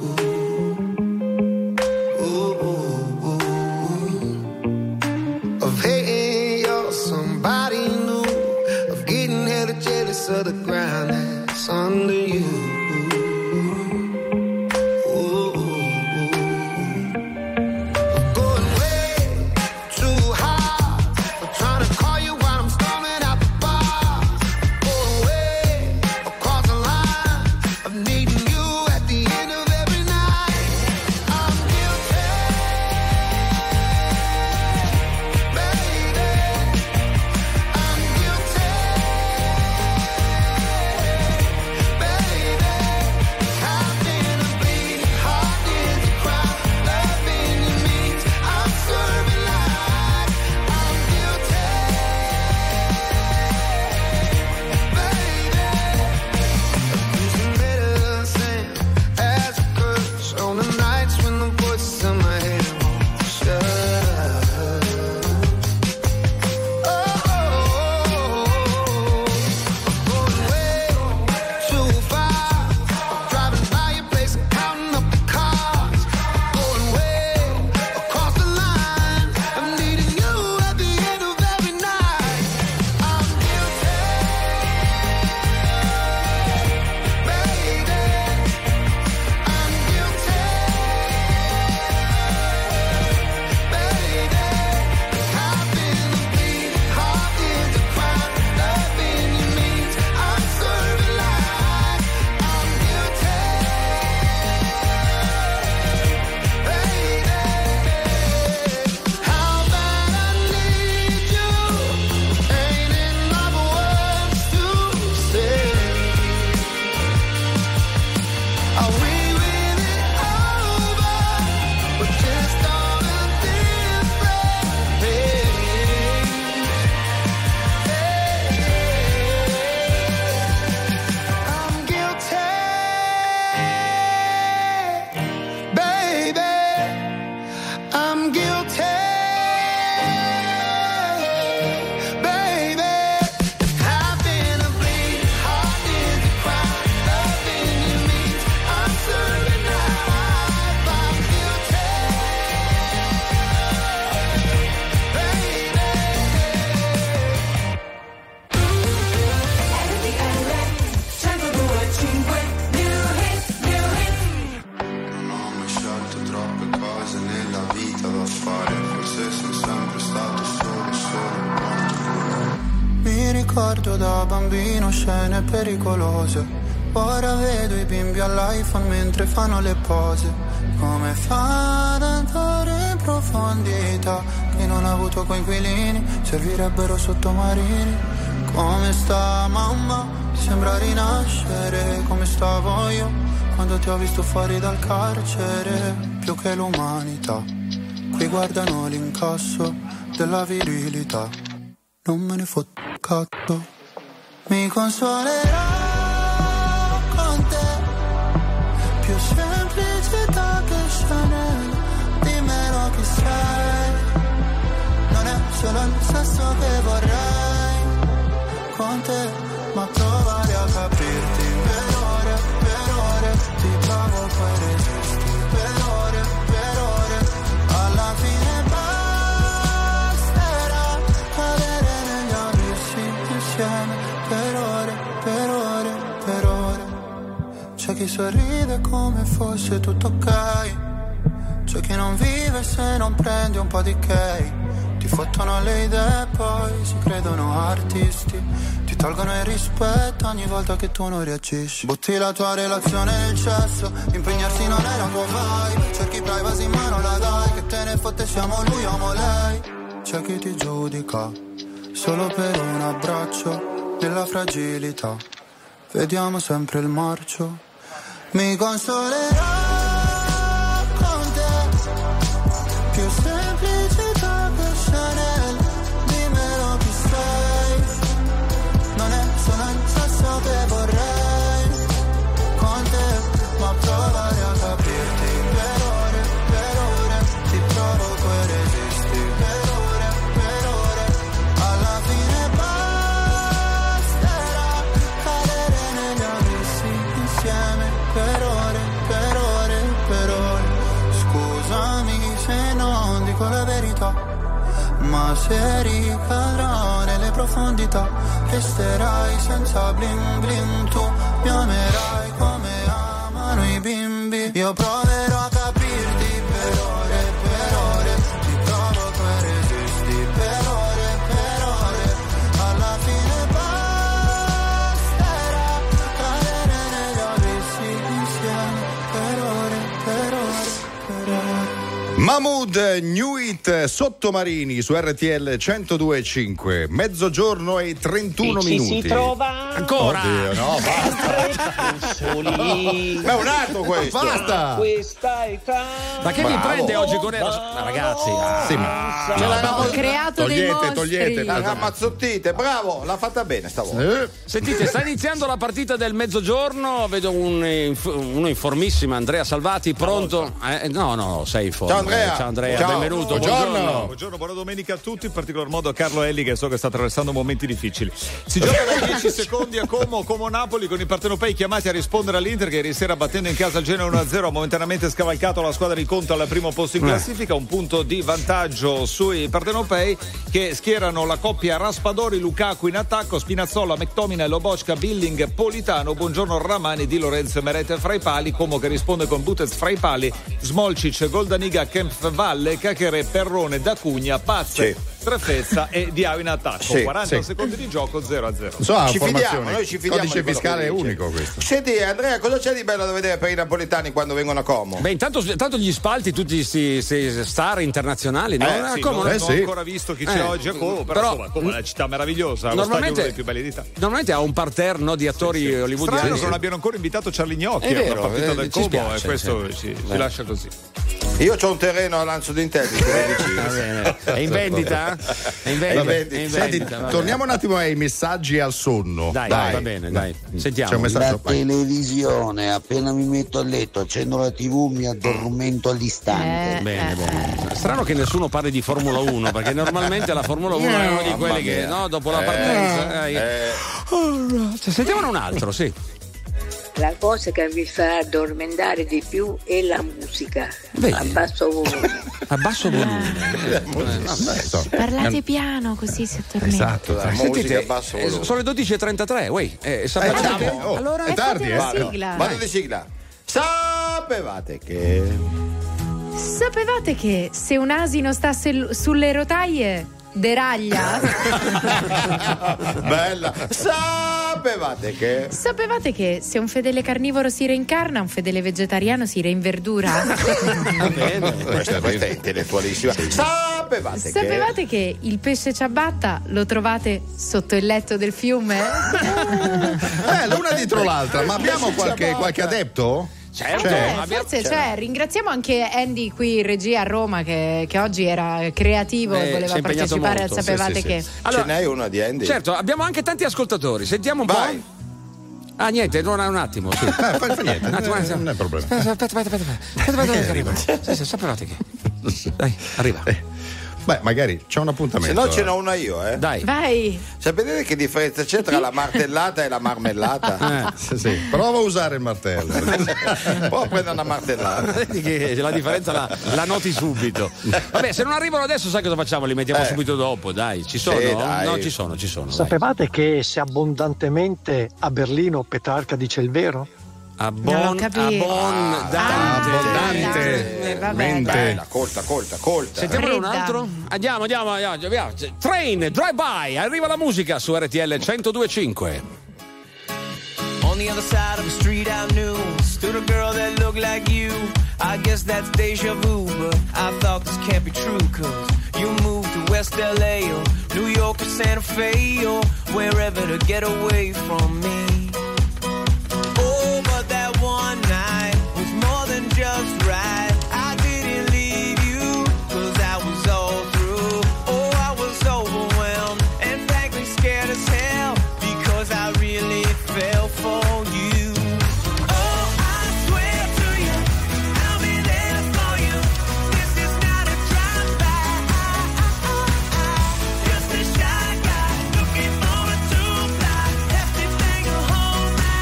Ooh, ooh, ooh. Of hating you're somebody new, of getting hella jealous of the ground that's under you. Ooh, ooh, ooh. Of going way too high, of trying to call you while I'm storming out the bar. Going way across the line, of needing you at the end of every night. I'm guilty, baby. I'm guilty. Ricordo da bambino scene pericolose. Ora vedo i bimbi all'iPhone mentre fanno le pose. Come fa ad andare in profondità? Chi non ha avuto coinquilini servirebbero sottomarini. Come sta mamma? Sembra rinascere. Come stavo io quando ti ho visto fuori dal carcere? Più che l'umanità, qui guardano l'incasso della virilità. Non me ne fotto cazzo. Mi consolerò con te. Più semplicità che Chanel. Dimmelo chi sei. Non è solo il sesso che vorrei con te, ma provare a capirti. Per ore, per ore ti provo, poi resisti. Per ore, per ore alla fine per ore, per ore, per ore. C'è chi sorride come fosse tutto ok. C'è chi non vive se non prende un po' di cake. Ti fottono le idee e poi si credono artisti. Ti tolgono il rispetto ogni volta che tu non reagisci. Butti la tua relazione nel cesso. Impegnarsi non è la tua vibe. Cerchi privacy ma non la dai. Che te ne fotte, siamo lui o lei. C'è chi ti giudica solo per un abbraccio nella fragilità. Vediamo sempre il marcio. Mi consolerò con te. Più semplicità che Chanel. Dimmelo chi sei. Non è solo il sesso che vorrei con te, ma provare a capirti. Per ore, per ore ti provo, poi resisti. Per ore, per ore alla fine basterà cadere negli abissi insieme. Per ore, per ore, per ore. Scusami se non dico la verità, ma se ricadrò nelle profondità resterai senza bling bling. Tu mi amerai come amano i bimbi. Io proverò a capirti per ore, per ore. Ti provo, poi resisti. Per ore, per ore alla fine basterà cadere negli abissi insieme. Per ore, per ore, per ore. Mahmood, New It, Sottomarini su R T L centodue e cinque. Mezzogiorno e trentuno E ci minuti. si trova ancora. Oddio, no, basta. soli. Ma è un atto questo. Basta. Questa età. Ma che vi prende oggi con Eros? Ma ragazzi, ah, Sì, ma Ce l'abbiamo creato dei togliete, mostri. togliete. La ammazzottite, bravo, l'ha fatta bene stavolta. Eh. sentite, sta iniziando la partita del mezzogiorno. Vedo un, inf- uno informissimo, Andrea Salvati, pronto? Eh, no, no, sei in forma. Ciao, Andrea. Ciao Andrea, Ciao. benvenuto. Buongiorno. Buongiorno. Buongiorno, buona domenica a tutti, in particolar modo a Carlo Elli che so che sta attraversando momenti difficili. Si gioca da dieci secondi a Como, Como Napoli, con i partenopei chiamati a rispondere all'Inter che ieri sera battendo in casa il Genoa uno a zero ha momentaneamente scavalcato la squadra di Conte al primo posto in classifica, un punto di vantaggio sui partenopei che schierano la coppia Raspadori-Lukaku in attacco, Spinazzola, McTominay, Lobosca, Billing, Politano, buongiorno Ramani, Di Lorenzo e Merete fra i pali, Como che risponde con Butez fra i pali, Smolcic, Goldaniga, Kempf, Valle, Cachere, Perrone, D'Acugna, Pazze, Sì. Trefezza e Diao in attacco. Sì, quaranta sì. secondi di gioco, zero a zero. So, Ci formazione. fidiamo, noi ci fidiamo Codice di quello fiscale che è dice. unico questo. Senti Andrea, cosa c'è di bello da vedere per i napoletani quando vengono a Como? Beh, intanto, intanto gli spalti, tutti questi star internazionali, no? Eh, sì, Como, non, no? non ho sì. ancora visto chi c'è Eh, oggi a Como, però, però- insomma, Como è una città meravigliosa, lo stadio è uno Normalmente, dei più belli d'Italia. normalmente ha un parterre, no, di attori Strano hollywoodiani. che non abbiano ancora invitato Charlie Gnocchi È a una vero, partita eh, del ci Como spiace, e questo sì. ci, ci Eh. lascia così. Io c'ho un terreno a Lanzo d'Intelli. Va bene. È in vendita? È in vendita. Vabbè, È in senti, vendita, va torniamo un attimo ai messaggi al sonno. Dai, dai, va bene, dai. Sentiamo. C'è un La messaggio. Vai. televisione, appena mi metto a letto, accendo la tivù, mi addormento all'istante. Eh, bene, bene. Strano che nessuno parli di Formula uno, perché normalmente la Formula uno è uno di quelli che no, dopo la partenza. Eh, eh. Oh, sentiamone un altro, sì. La cosa che mi fa addormentare di più è la musica. Vedi? A basso volume. A basso volume. Parlate piano così si addormenta. Esatto, La musica a basso eh, volume. sono le dodici e trentatré, uè. Eh, sapete Eh, che- oh, allora è tardi, eh. Fate la sigla. Vado di sigla. Sapevate che Sapevate che se un asino sta sel- sulle rotaie deraglia? bella. Sapevate che Sapevate che se un fedele carnivoro si reincarna, un fedele vegetariano si reinverdura? Va bene. questa, questa è intellettualissima. Sapevate che Sapevate che il pesce ciabatta lo trovate sotto il letto del fiume? Eh, l'una dietro l'altra, ma abbiamo qualche, qualche adepto? Certo, Eh, abbiamo- forse c'è. Ringraziamo anche Andy qui in regia a Roma che, che oggi era creativo Eh, e voleva si è impegnato partecipare molto, al Sapevate sì, sì, che. sì. Allora- ce n'hai una di Andy? Certo, abbiamo anche tanti ascoltatori. Sentiamo un Vai. po'. Ah, niente, non è un attimo. Sì. Eh, fa, fa niente, Un attimo, un eh, attimo. non è problema. Aspetta, aspetta, aspetta, aspetta, aspetta, aspetta, che arriva. Sì, sì, sapevate che. Dai, arriva. Beh, magari c'è un Se appuntamento. no ce n'ho una io, eh. Dai. Vai. Sapete che differenza c'è tra la martellata e la marmellata? Eh. Sì, sì. Prova a usare il martello. Poi prendo una martellata. Vedi che la differenza la, la noti subito. Vabbè, se non arrivano adesso, sai cosa facciamo? Li mettiamo Eh. subito dopo, dai. Ci sono? Sì, dai. No, ci sono, ci sono. dai. Sapevate che se abbondantemente a Berlino Petrarca dice il vero? Abbon, Non l'ho capito. abbondante. Abbondante. Eh, vabbè, Mente. dai. Bella, colta, colta, colta. Sentiamone un Fredda. altro? Andiamo, andiamo, andiamo, andiamo. Train, drive by, arriva la musica su R T L centodue e cinque. On the other side of the street I knew stood a girl that looked like you. I guess that's deja vu, but I thought this can't be true, cause you moved to West L A or New York or Santa Fe or wherever to get away from me. Oh, but that one night was more than just right. I didn't leave you, cause I was all through. Oh, I was overwhelmed and frankly scared as hell, because I really fell for you. Oh, I swear to you, I'll be there for you. This is not a drive-by. Just a shy guy looking for a two-fly. Hefty thing to hold my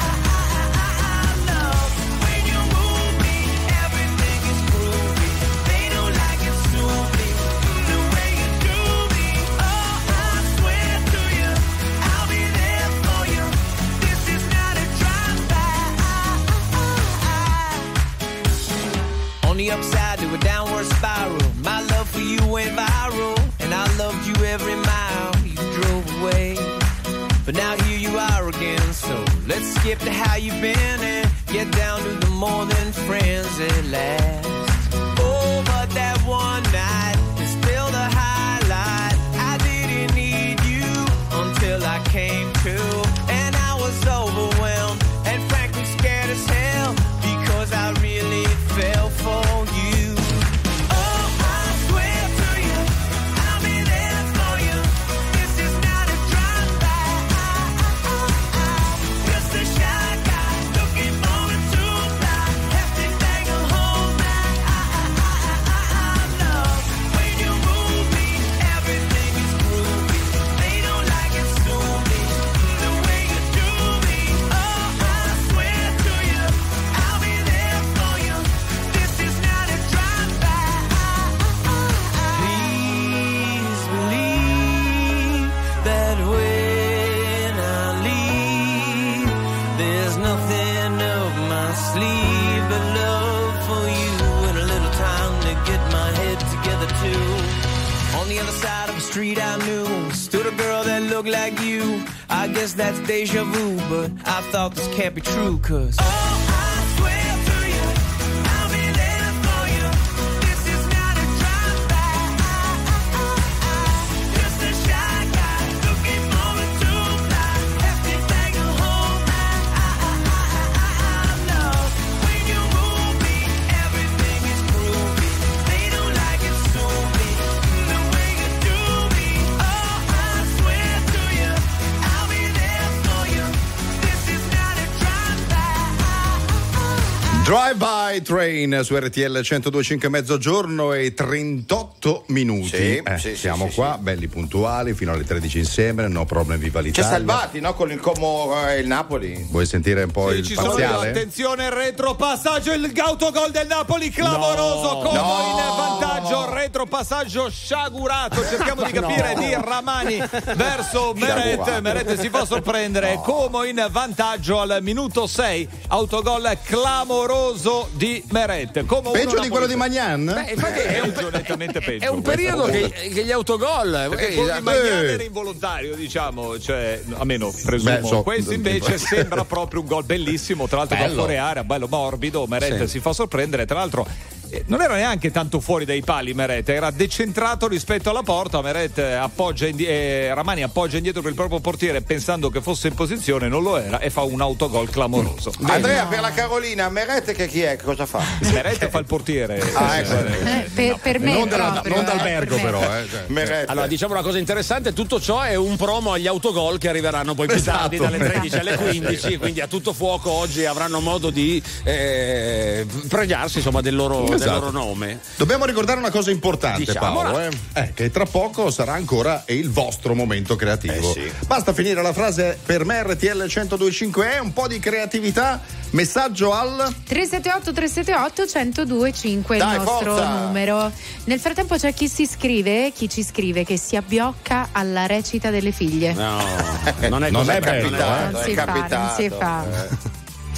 love. When you move me, everything is groovy. They don't like it, sue me. The way you do me. Oh, I swear to you, I'll be there for you. This is not a drive-by. On the upside to a downward spiral, my love for you went viral, and I loved you every mile you drove away. But now here you are again, so let's skip to how you've been and get down to the more than friends at last. Oh, but that one night is still the highlight. I didn't need you until I came to, and I was overwhelmed and frankly scared as hell, because I really fell for you. Oh, I swear to you, I'll be there for you. This is not a drive-by. Just a shy guy looking for a two-fly. Hefty thing to hold my love. When you move me, everything is groovy. They don't like it, sue me. The way you do me. Oh, I swear to you, I'll be there for you. This is not a drive-by. Please believe that when I leave, there's nothing up my sleeve but love for you and a little time to get my head together too. On the other side of the street I knew stood a girl that looked like you. I guess that's deja vu, but I thought this can't be true, cause oh, I swear to you, I'll be there for you. This is not a drive-by. Just a shy guy looking for a two-fly. Hefty thing to hold my love. When you move me, everything is groovy. Drive by Train su R T L centodue e cinque, mezzogiorno e trentotto minuti. Sì, eh, sì, siamo sì, qua, sì. belli puntuali, fino alle tredici insieme, no problem, viva C'è l'Italia. Salvati, no? Con il Como e il Napoli. Vuoi sentire un po' Sì, il ci sono, parziale? attenzione, retropassaggio, il autogol del Napoli, clamoroso, No, Como no. in vantaggio, retropassaggio sciagurato, cerchiamo di capire No. di Ramani verso Meret, Sciagurato. Meret si fa sorprendere, No. Como in vantaggio al minuto sei, autogol clamoroso di Meret. Como Peggio uno, di quello Napoli di Magnan? Beh, infatti è è un, peggio, nettamente peggio. è un periodo che, che gli autogol. Perché eh, quello di Magnan eh, era involontario, diciamo, cioè, almeno presumo. Beh, so- Questo invece sembra proprio un gol bellissimo, tra l'altro da Bello. fuori area, bello morbido. Meret Sì. si fa sorprendere, tra l'altro. eh, Non era neanche tanto fuori dai pali Meret, era decentrato rispetto alla porta. Meret appoggia indi- eh, Ramani appoggia indietro per il proprio portiere pensando che fosse in posizione, non lo era, e fa un autogol clamoroso. Andrea, per la Carolina, Meret che chi è? Cosa fa? Meret fa il portiere. Ah, ecco. Eh, per, per me non, della- proprio, non eh, d'albergo per me. però, eh. cioè. Meret. Allora, diciamo una cosa interessante: tutto ciò è un promo agli autogol che arriveranno poi più Esatto. tardi, dalle tredici alle quindici. Quindi a tutto fuoco oggi avranno modo di eh, pregiarsi insomma del loro, del Esatto. loro nome. Dobbiamo ricordare una cosa importante, Diciamola. Paolo, eh? Eh, che tra poco sarà ancora il vostro momento creativo. Eh sì. Basta finire la frase per me R T L centodue e cinque è un po' di creatività, messaggio al tre sette otto tre sette otto uno zero due cinque è il Dai, nostro forza! numero. Nel frattempo c'è chi si scrive, chi ci scrive che si abbiocca alla recita delle figlie. No, non è Non così è bello, bello, non è- eh. Non è si fa, non capitato, si fa. eh.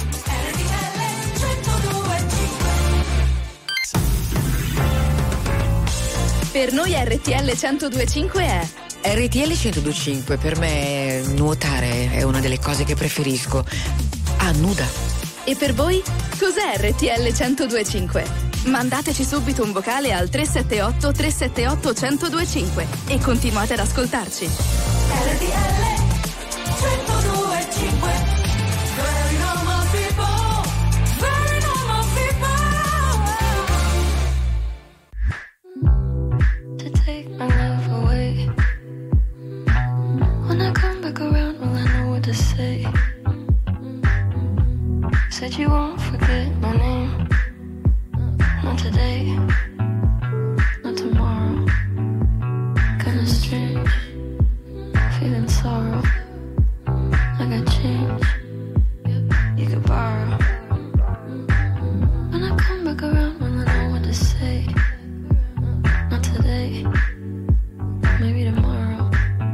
Per noi R T L centodue e cinque è R T L centodue e cinque per me nuotare è una delle cose che preferisco. Ah, nuda. E per voi? Cos'è R T L centodue e cinque? Mandateci subito un vocale al tre sette otto tre sette otto uno zero due cinque e continuate ad ascoltarci. R T L centodue e cinque. Very normal people, very normal people. To take my love away. When I come back around, will I know what to say? Said you won't forget my name. Not today, not tomorrow. Kinda strange, feeling sorrow. I got change, you could borrow. When I come back around, will I know what to say? Not today, maybe tomorrow.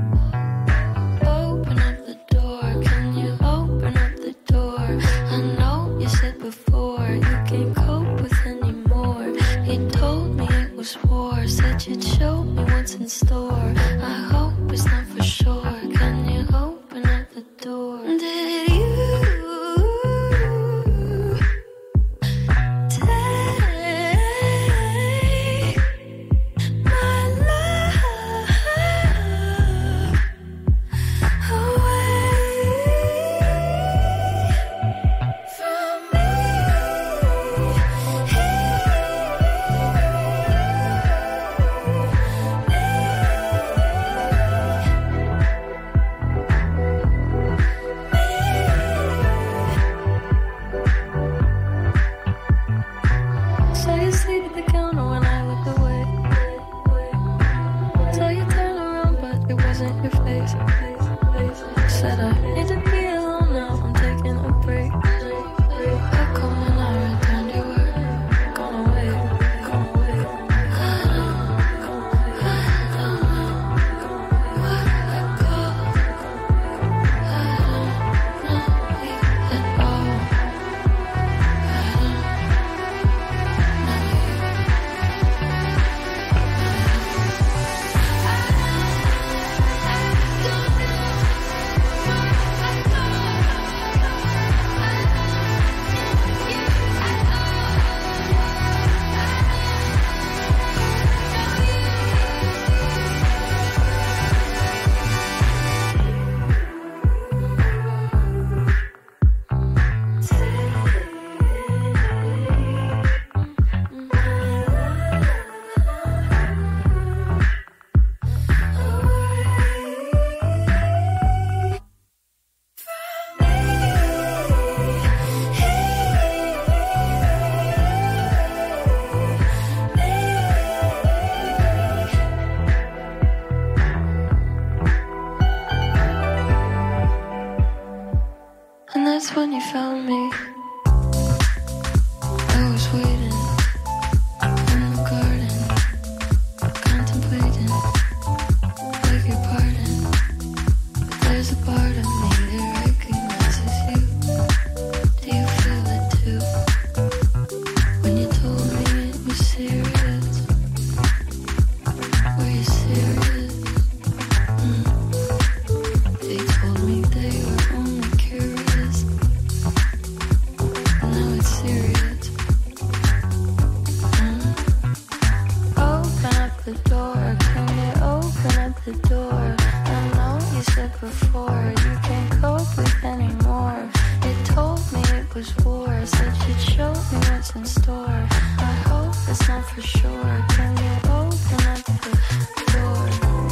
Open up the door, can you open up the door? I know you said before you can't cope with anymore. You told me it was war, said you'd show me what's in store. I hope it's not for sure. Can you open up the door? Did you take my love away from me? the door? Can you open up the door? I know you said before you can't cope with anymore. You told me it was war, said you'd show me what's in store. I hope it's not for sure. Can you open up the door?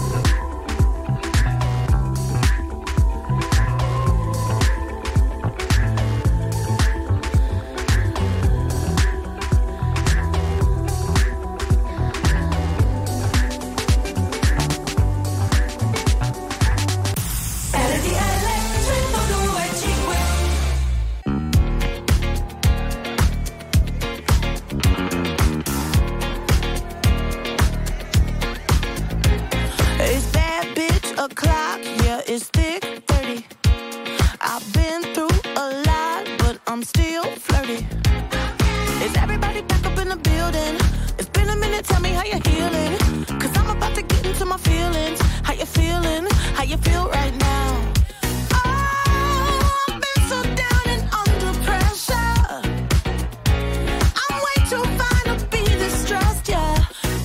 O'clock, yeah, it's thick thirty. I've been through a lot, but I'm still flirty. Is everybody back up in the building? It's been a minute, tell me how you're healing. Cause I'm about to get into my feelings. How you feeling? How you feel right now? Oh, I've been so down and under pressure. I'm way too fine to be distressed, yeah.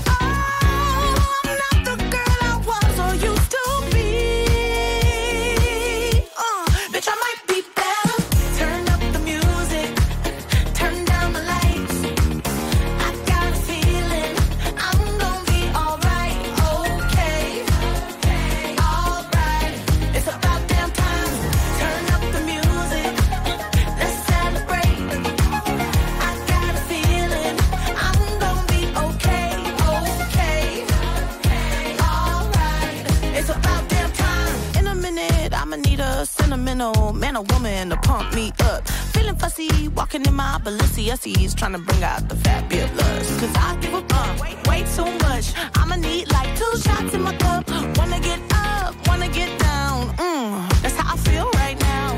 Sentimental man or woman to pump me up. Feeling fussy, walking in my Balenciennes, trying to bring out the fabulous. Cause I give a fuck way, way too much. I'ma need like two shots in my cup. Wanna get up, wanna get down. Mm, that's how I feel right now.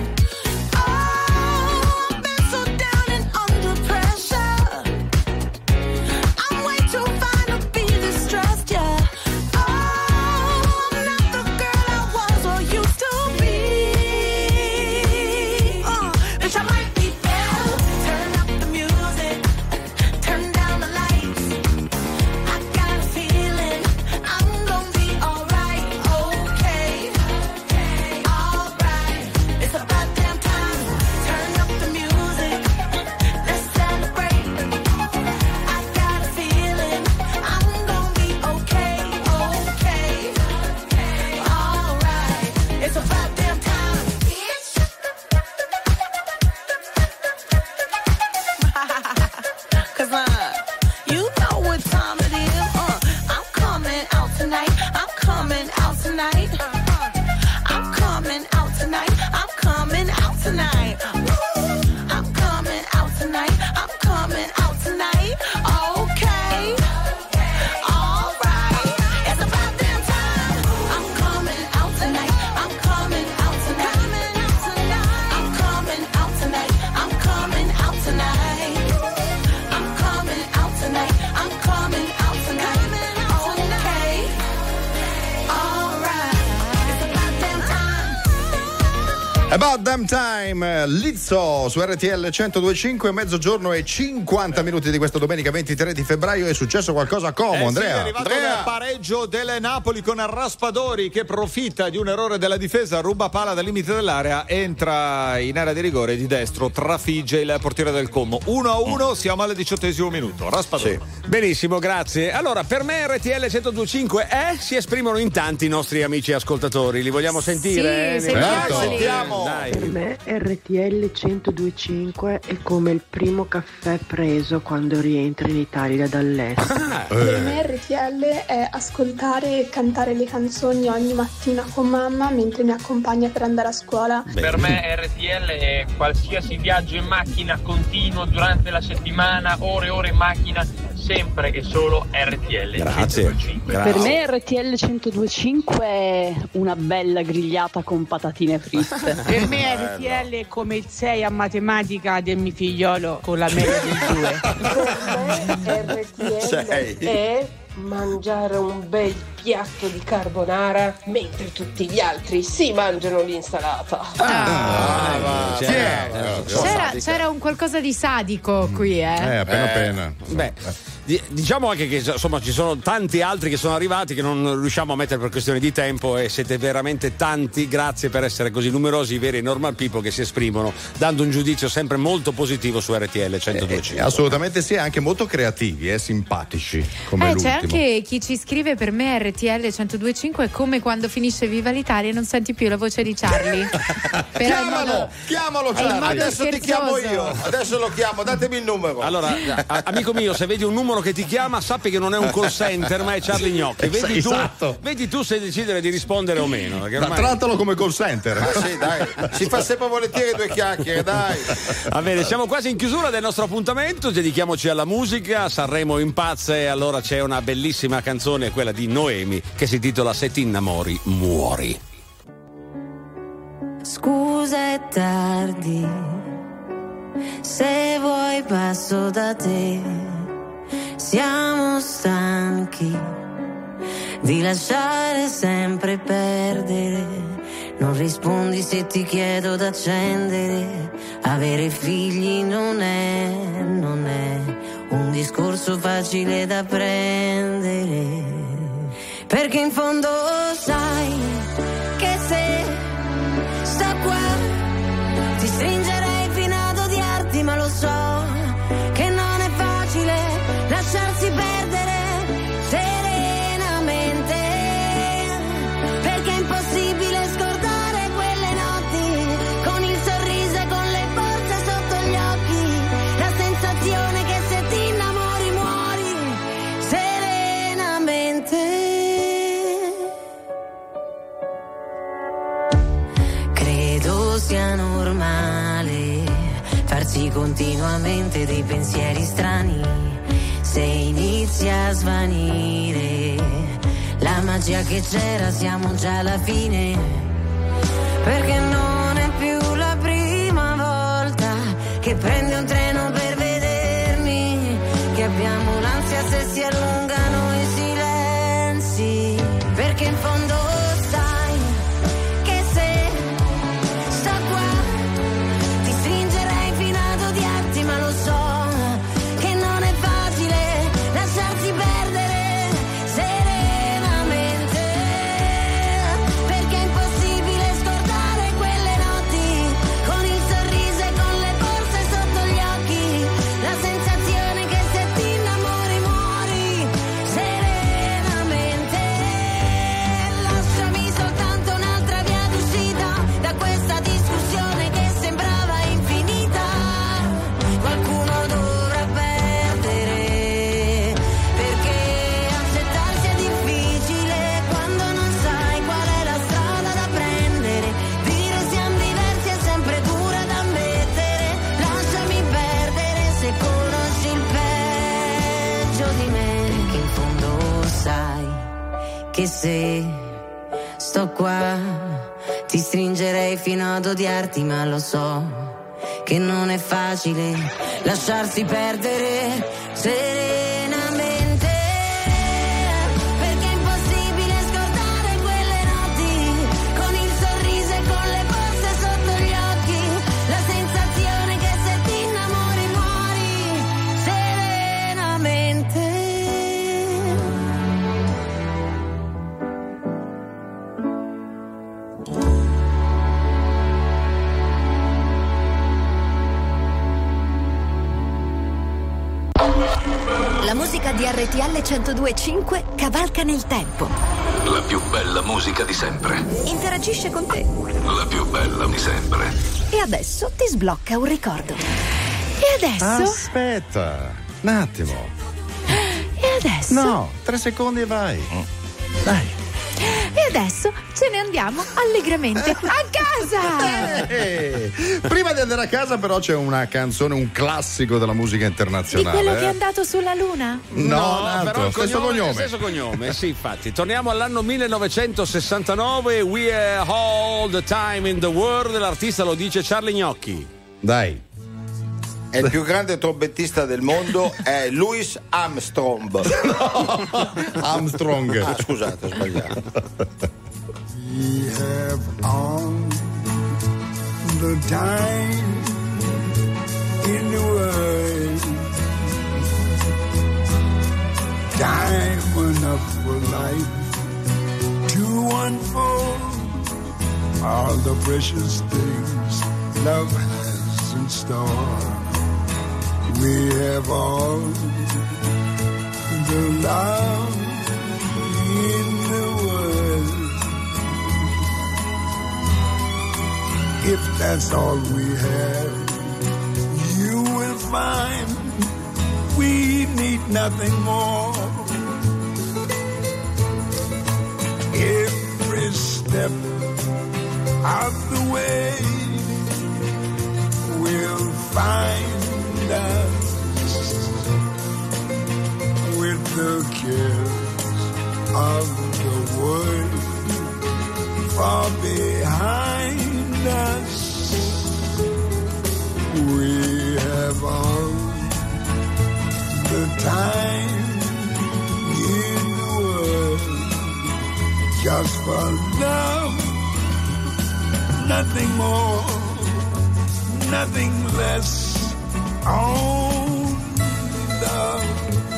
Oh, I've been so down and under pressure. I'm way too fine to be distressed, yeah. About Damn Time, Lizzo su R T L centodue e cinque, mezzogiorno e cinquanta minuti di questa domenica ventitré di febbraio. È successo qualcosa a Como, eh Andrea? Sì, è arrivato Andrea. il pareggio del Napoli con Raspadori che profitta di un errore della difesa, ruba palla dal limite dell'area, entra in area di rigore di destro, trafigge il portiere del Como. uno a uno, siamo al diciottesimo minuto. Raspadori. Sì. Benissimo, grazie. Allora, per me R T L centodue e cinque è, si esprimono in tanti i nostri amici ascoltatori. Li vogliamo sentire? Sì, sentiamoli. Sentiamo. Dai. Per me R T L centodue e cinque è come il primo caffè preso quando rientri in Italia dall'estero. Ah, Per me R T L è ascoltare e cantare le canzoni ogni mattina con mamma mentre mi accompagna per andare a scuola. Per me R T L è qualsiasi viaggio in macchina continuo durante la settimana, ore e ore in macchina, sempre e solo R T L Grazie. centodue e cinque. Grazie. Per me R T L centodue e cinque è una bella grigliata con patatine fritte. Per me R T L è come il sei a matematica del mio figliolo con la media del due. Per me R T L Sei. è mangiare un bel piatto di carbonara mentre tutti gli altri si mangiano l'insalata. Ah, va, Chi cioè, è? C'era, c'era un qualcosa di sadico qui, eh? Eh, appena appena. Beh, di- diciamo anche che insomma ci sono tanti altri che sono arrivati che non riusciamo a mettere per questione di tempo e siete veramente tanti. Grazie per essere così numerosi, i veri normal people che si esprimono dando un giudizio sempre molto positivo su R T L centodue e cinque. Eh, assolutamente sì, anche molto creativi e simpatici come Eh, l'ultimo. c'è anche chi ci scrive: per me R T L centodue e cinque è come quando finisce Viva l'Italia e non senti più la voce di Charlie. Però chiamalo, in modo- chiamalo è in Charlie. modo Adesso ti chiamo scherzoso. io. Adesso lo chiamo, datemi il numero. Allora, a- amico mio, se vedi un numero che ti chiama, sappi che non è un call center, ma è Charlie Gnocchi. Vedi tu, Esatto. vedi tu se decidere di rispondere o meno. perché Ma ormai- trattalo come call center. Ah, sì, dai, si fa sempre volentieri due chiacchiere, dai. Va bene, siamo quasi in chiusura del nostro appuntamento, dedichiamoci alla musica. Sanremo impazza e allora c'è una bellissima canzone, quella di Noemi, che si intitola Se ti innamori, muori. Scusa è tardi, se vuoi passo da te. Siamo stanchi di lasciare sempre perdere. Non rispondi se ti chiedo d'accendere. Avere figli non è, non è un discorso facile da prendere. Perché in fondo sai che se sto qua ti stringerei fino ad odiarti, ma lo so che non è facile lasciarsi perdere serenamente, perché è impossibile scordare quelle notti con il sorriso e con le borse sotto gli occhi, la sensazione che se ti innamori muori serenamente. Credo sia normale farsi continuamente dei pensieri strani. Se inizia a svanire la magia che c'era, siamo già alla fine. Perché non è più la prima volta che prendi un treno per vedermi, che abbiamo l'ansia se si allungano i silenzi. Perché in fondo sai che se sto qua ti stringerei fino ad odiarti, ma lo so che non è facile lasciarsi perdere serenamente, perché è impossibile scordare quelle notti con il sorriso e con le borse sotto gli occhi, la sensazione che se ti innamori muori serenamente. Lasciami soltanto un'altra via d'uscita da questa discussione che sembrava infinita. Qualcuno dovrà perdere, perché accettarsi è difficile quando non sai qual è la strada da prendere. Dire siamo diversi è sempre dura da ammettere. Lasciami perdere se conosci il peggio di me, perché in fondo sai che se sto qua ti stringerei fino ad odiarti, ma lo so che non è facile lasciarsi perdere serenamente, perché è impossibile scordare quelle notti con il sorriso e con le borse sotto gli occhi, la sensazione che se ti innamori muori serenamente. La musica di R T L centodue e cinque cavalca nel tempo. La più bella musica di sempre. Interagisce con te. La più bella di sempre. E adesso ti sblocca un ricordo. E adesso? Aspetta, un attimo. E adesso? No, tre secondi e vai. Dai. E adesso ce ne andiamo allegramente a casa! Eh, prima di andare a casa però c'è una canzone, un classico della musica Di internazionale. quello che è eh. andato sulla luna? No, Nato, però il stesso cognome, cognome. stesso cognome, sì, infatti. Torniamo all'anno millenovecentosessantanove. We are all the time in the world. L'artista lo dice Charlie Gnocchi. Dai. E il più grande trombettista del mondo è Louis Armstrong. Armstrong. Ah, scusate, ho sbagliato. We have all the time in the world. Time enough for life to unfold all the precious things love has in store. We have all the love in the world. If that's all we have, you will find we need nothing more. Every step of the way will find us with the cares of the world far behind us. We have all the time in the world just for love, nothing more, nothing less, only love.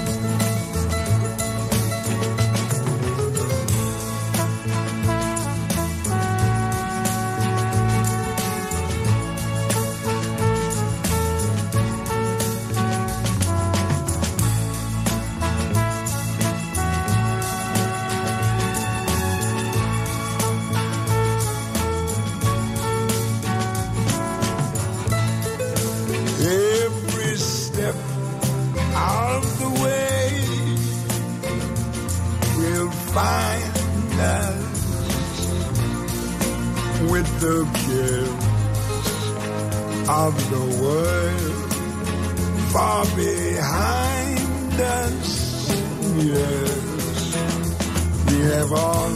Every step of the way will find us with the cares of the world far behind us. Yes, we have all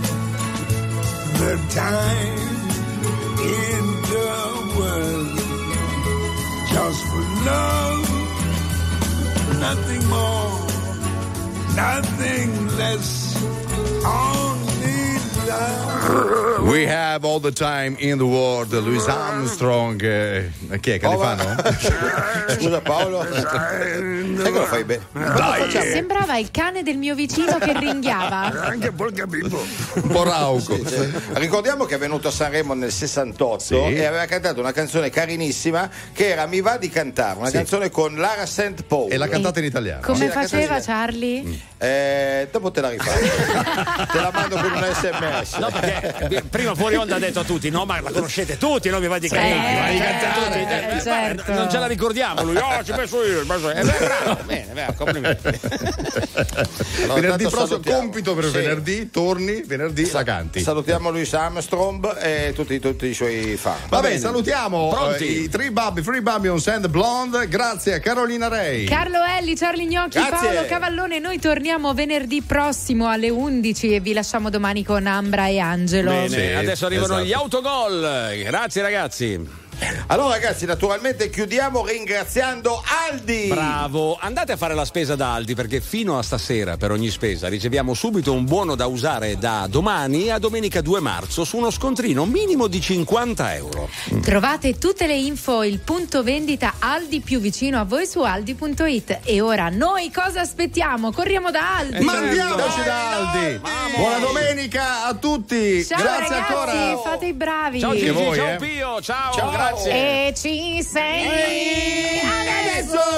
the time in the world just for love, nothing more, nothing less, only love. We have all the time in the world. Louis Armstrong. Eh, chi è? Califano? Scusa Paolo. Sai che lo fai bene? Dai. Sembrava il cane del mio vicino che ringhiava. Anche poi capito. Un po' rauco. Sì, sì. Ricordiamo che è venuto a Sanremo nel sessantotto, sì, e aveva cantato una canzone carinissima che era Mi va di cantare, una Sì. canzone con Lara Saint Paul. E l'ha cantata in italiano. Come Sì, la faceva cantata- Charlie? Eh, dopo te la rifaccio. Te la mando con un sms. No, perché prima fuori onda ha detto a tutti, no, ma la conoscete tutti, no? Mi va di cantare, mi va di cantare. Eh, Eh, certo. Non ce la ricordiamo, lui, oh, ci penso io, ci penso io. Eh, beh, bravo, bene, beh, complimenti. Allora, venerdì tanto prossimo salutiamo. compito per Sì. venerdì, torni, venerdì la canti. Salutiamo Louis Armstrong e tutti, tutti i suoi fan. Vabbè, salutiamo Pronti? eh, i Three Bubby, Free Babylon Sand Blonde, grazie a Carolina Rei. Carlo Elli, Charlie Gnocchi, Grazie. Paolo Cavallone. Noi torniamo venerdì prossimo alle undici e vi lasciamo domani con Ambra e Angelo. Bene, Sì, adesso arrivano esatto. gli autogol. Grazie ragazzi. Allora ragazzi, naturalmente chiudiamo ringraziando Aldi. Bravo, andate a fare la spesa da Aldi perché fino a stasera per ogni spesa riceviamo subito un buono da usare da domani a domenica due marzo su uno scontrino minimo di cinquanta euro. Trovate tutte le info, il punto vendita Aldi più vicino a voi su aldi punto it. E ora noi cosa aspettiamo? Corriamo da Aldi. Mandiamoci da Aldi. Buona domenica a tutti. Ciao grazie ragazzi, ancora. fate i bravi. Ciao Gigi, Che voi, ciao eh. Pio, ciao, Ciao. grazie. E ci sei adesso.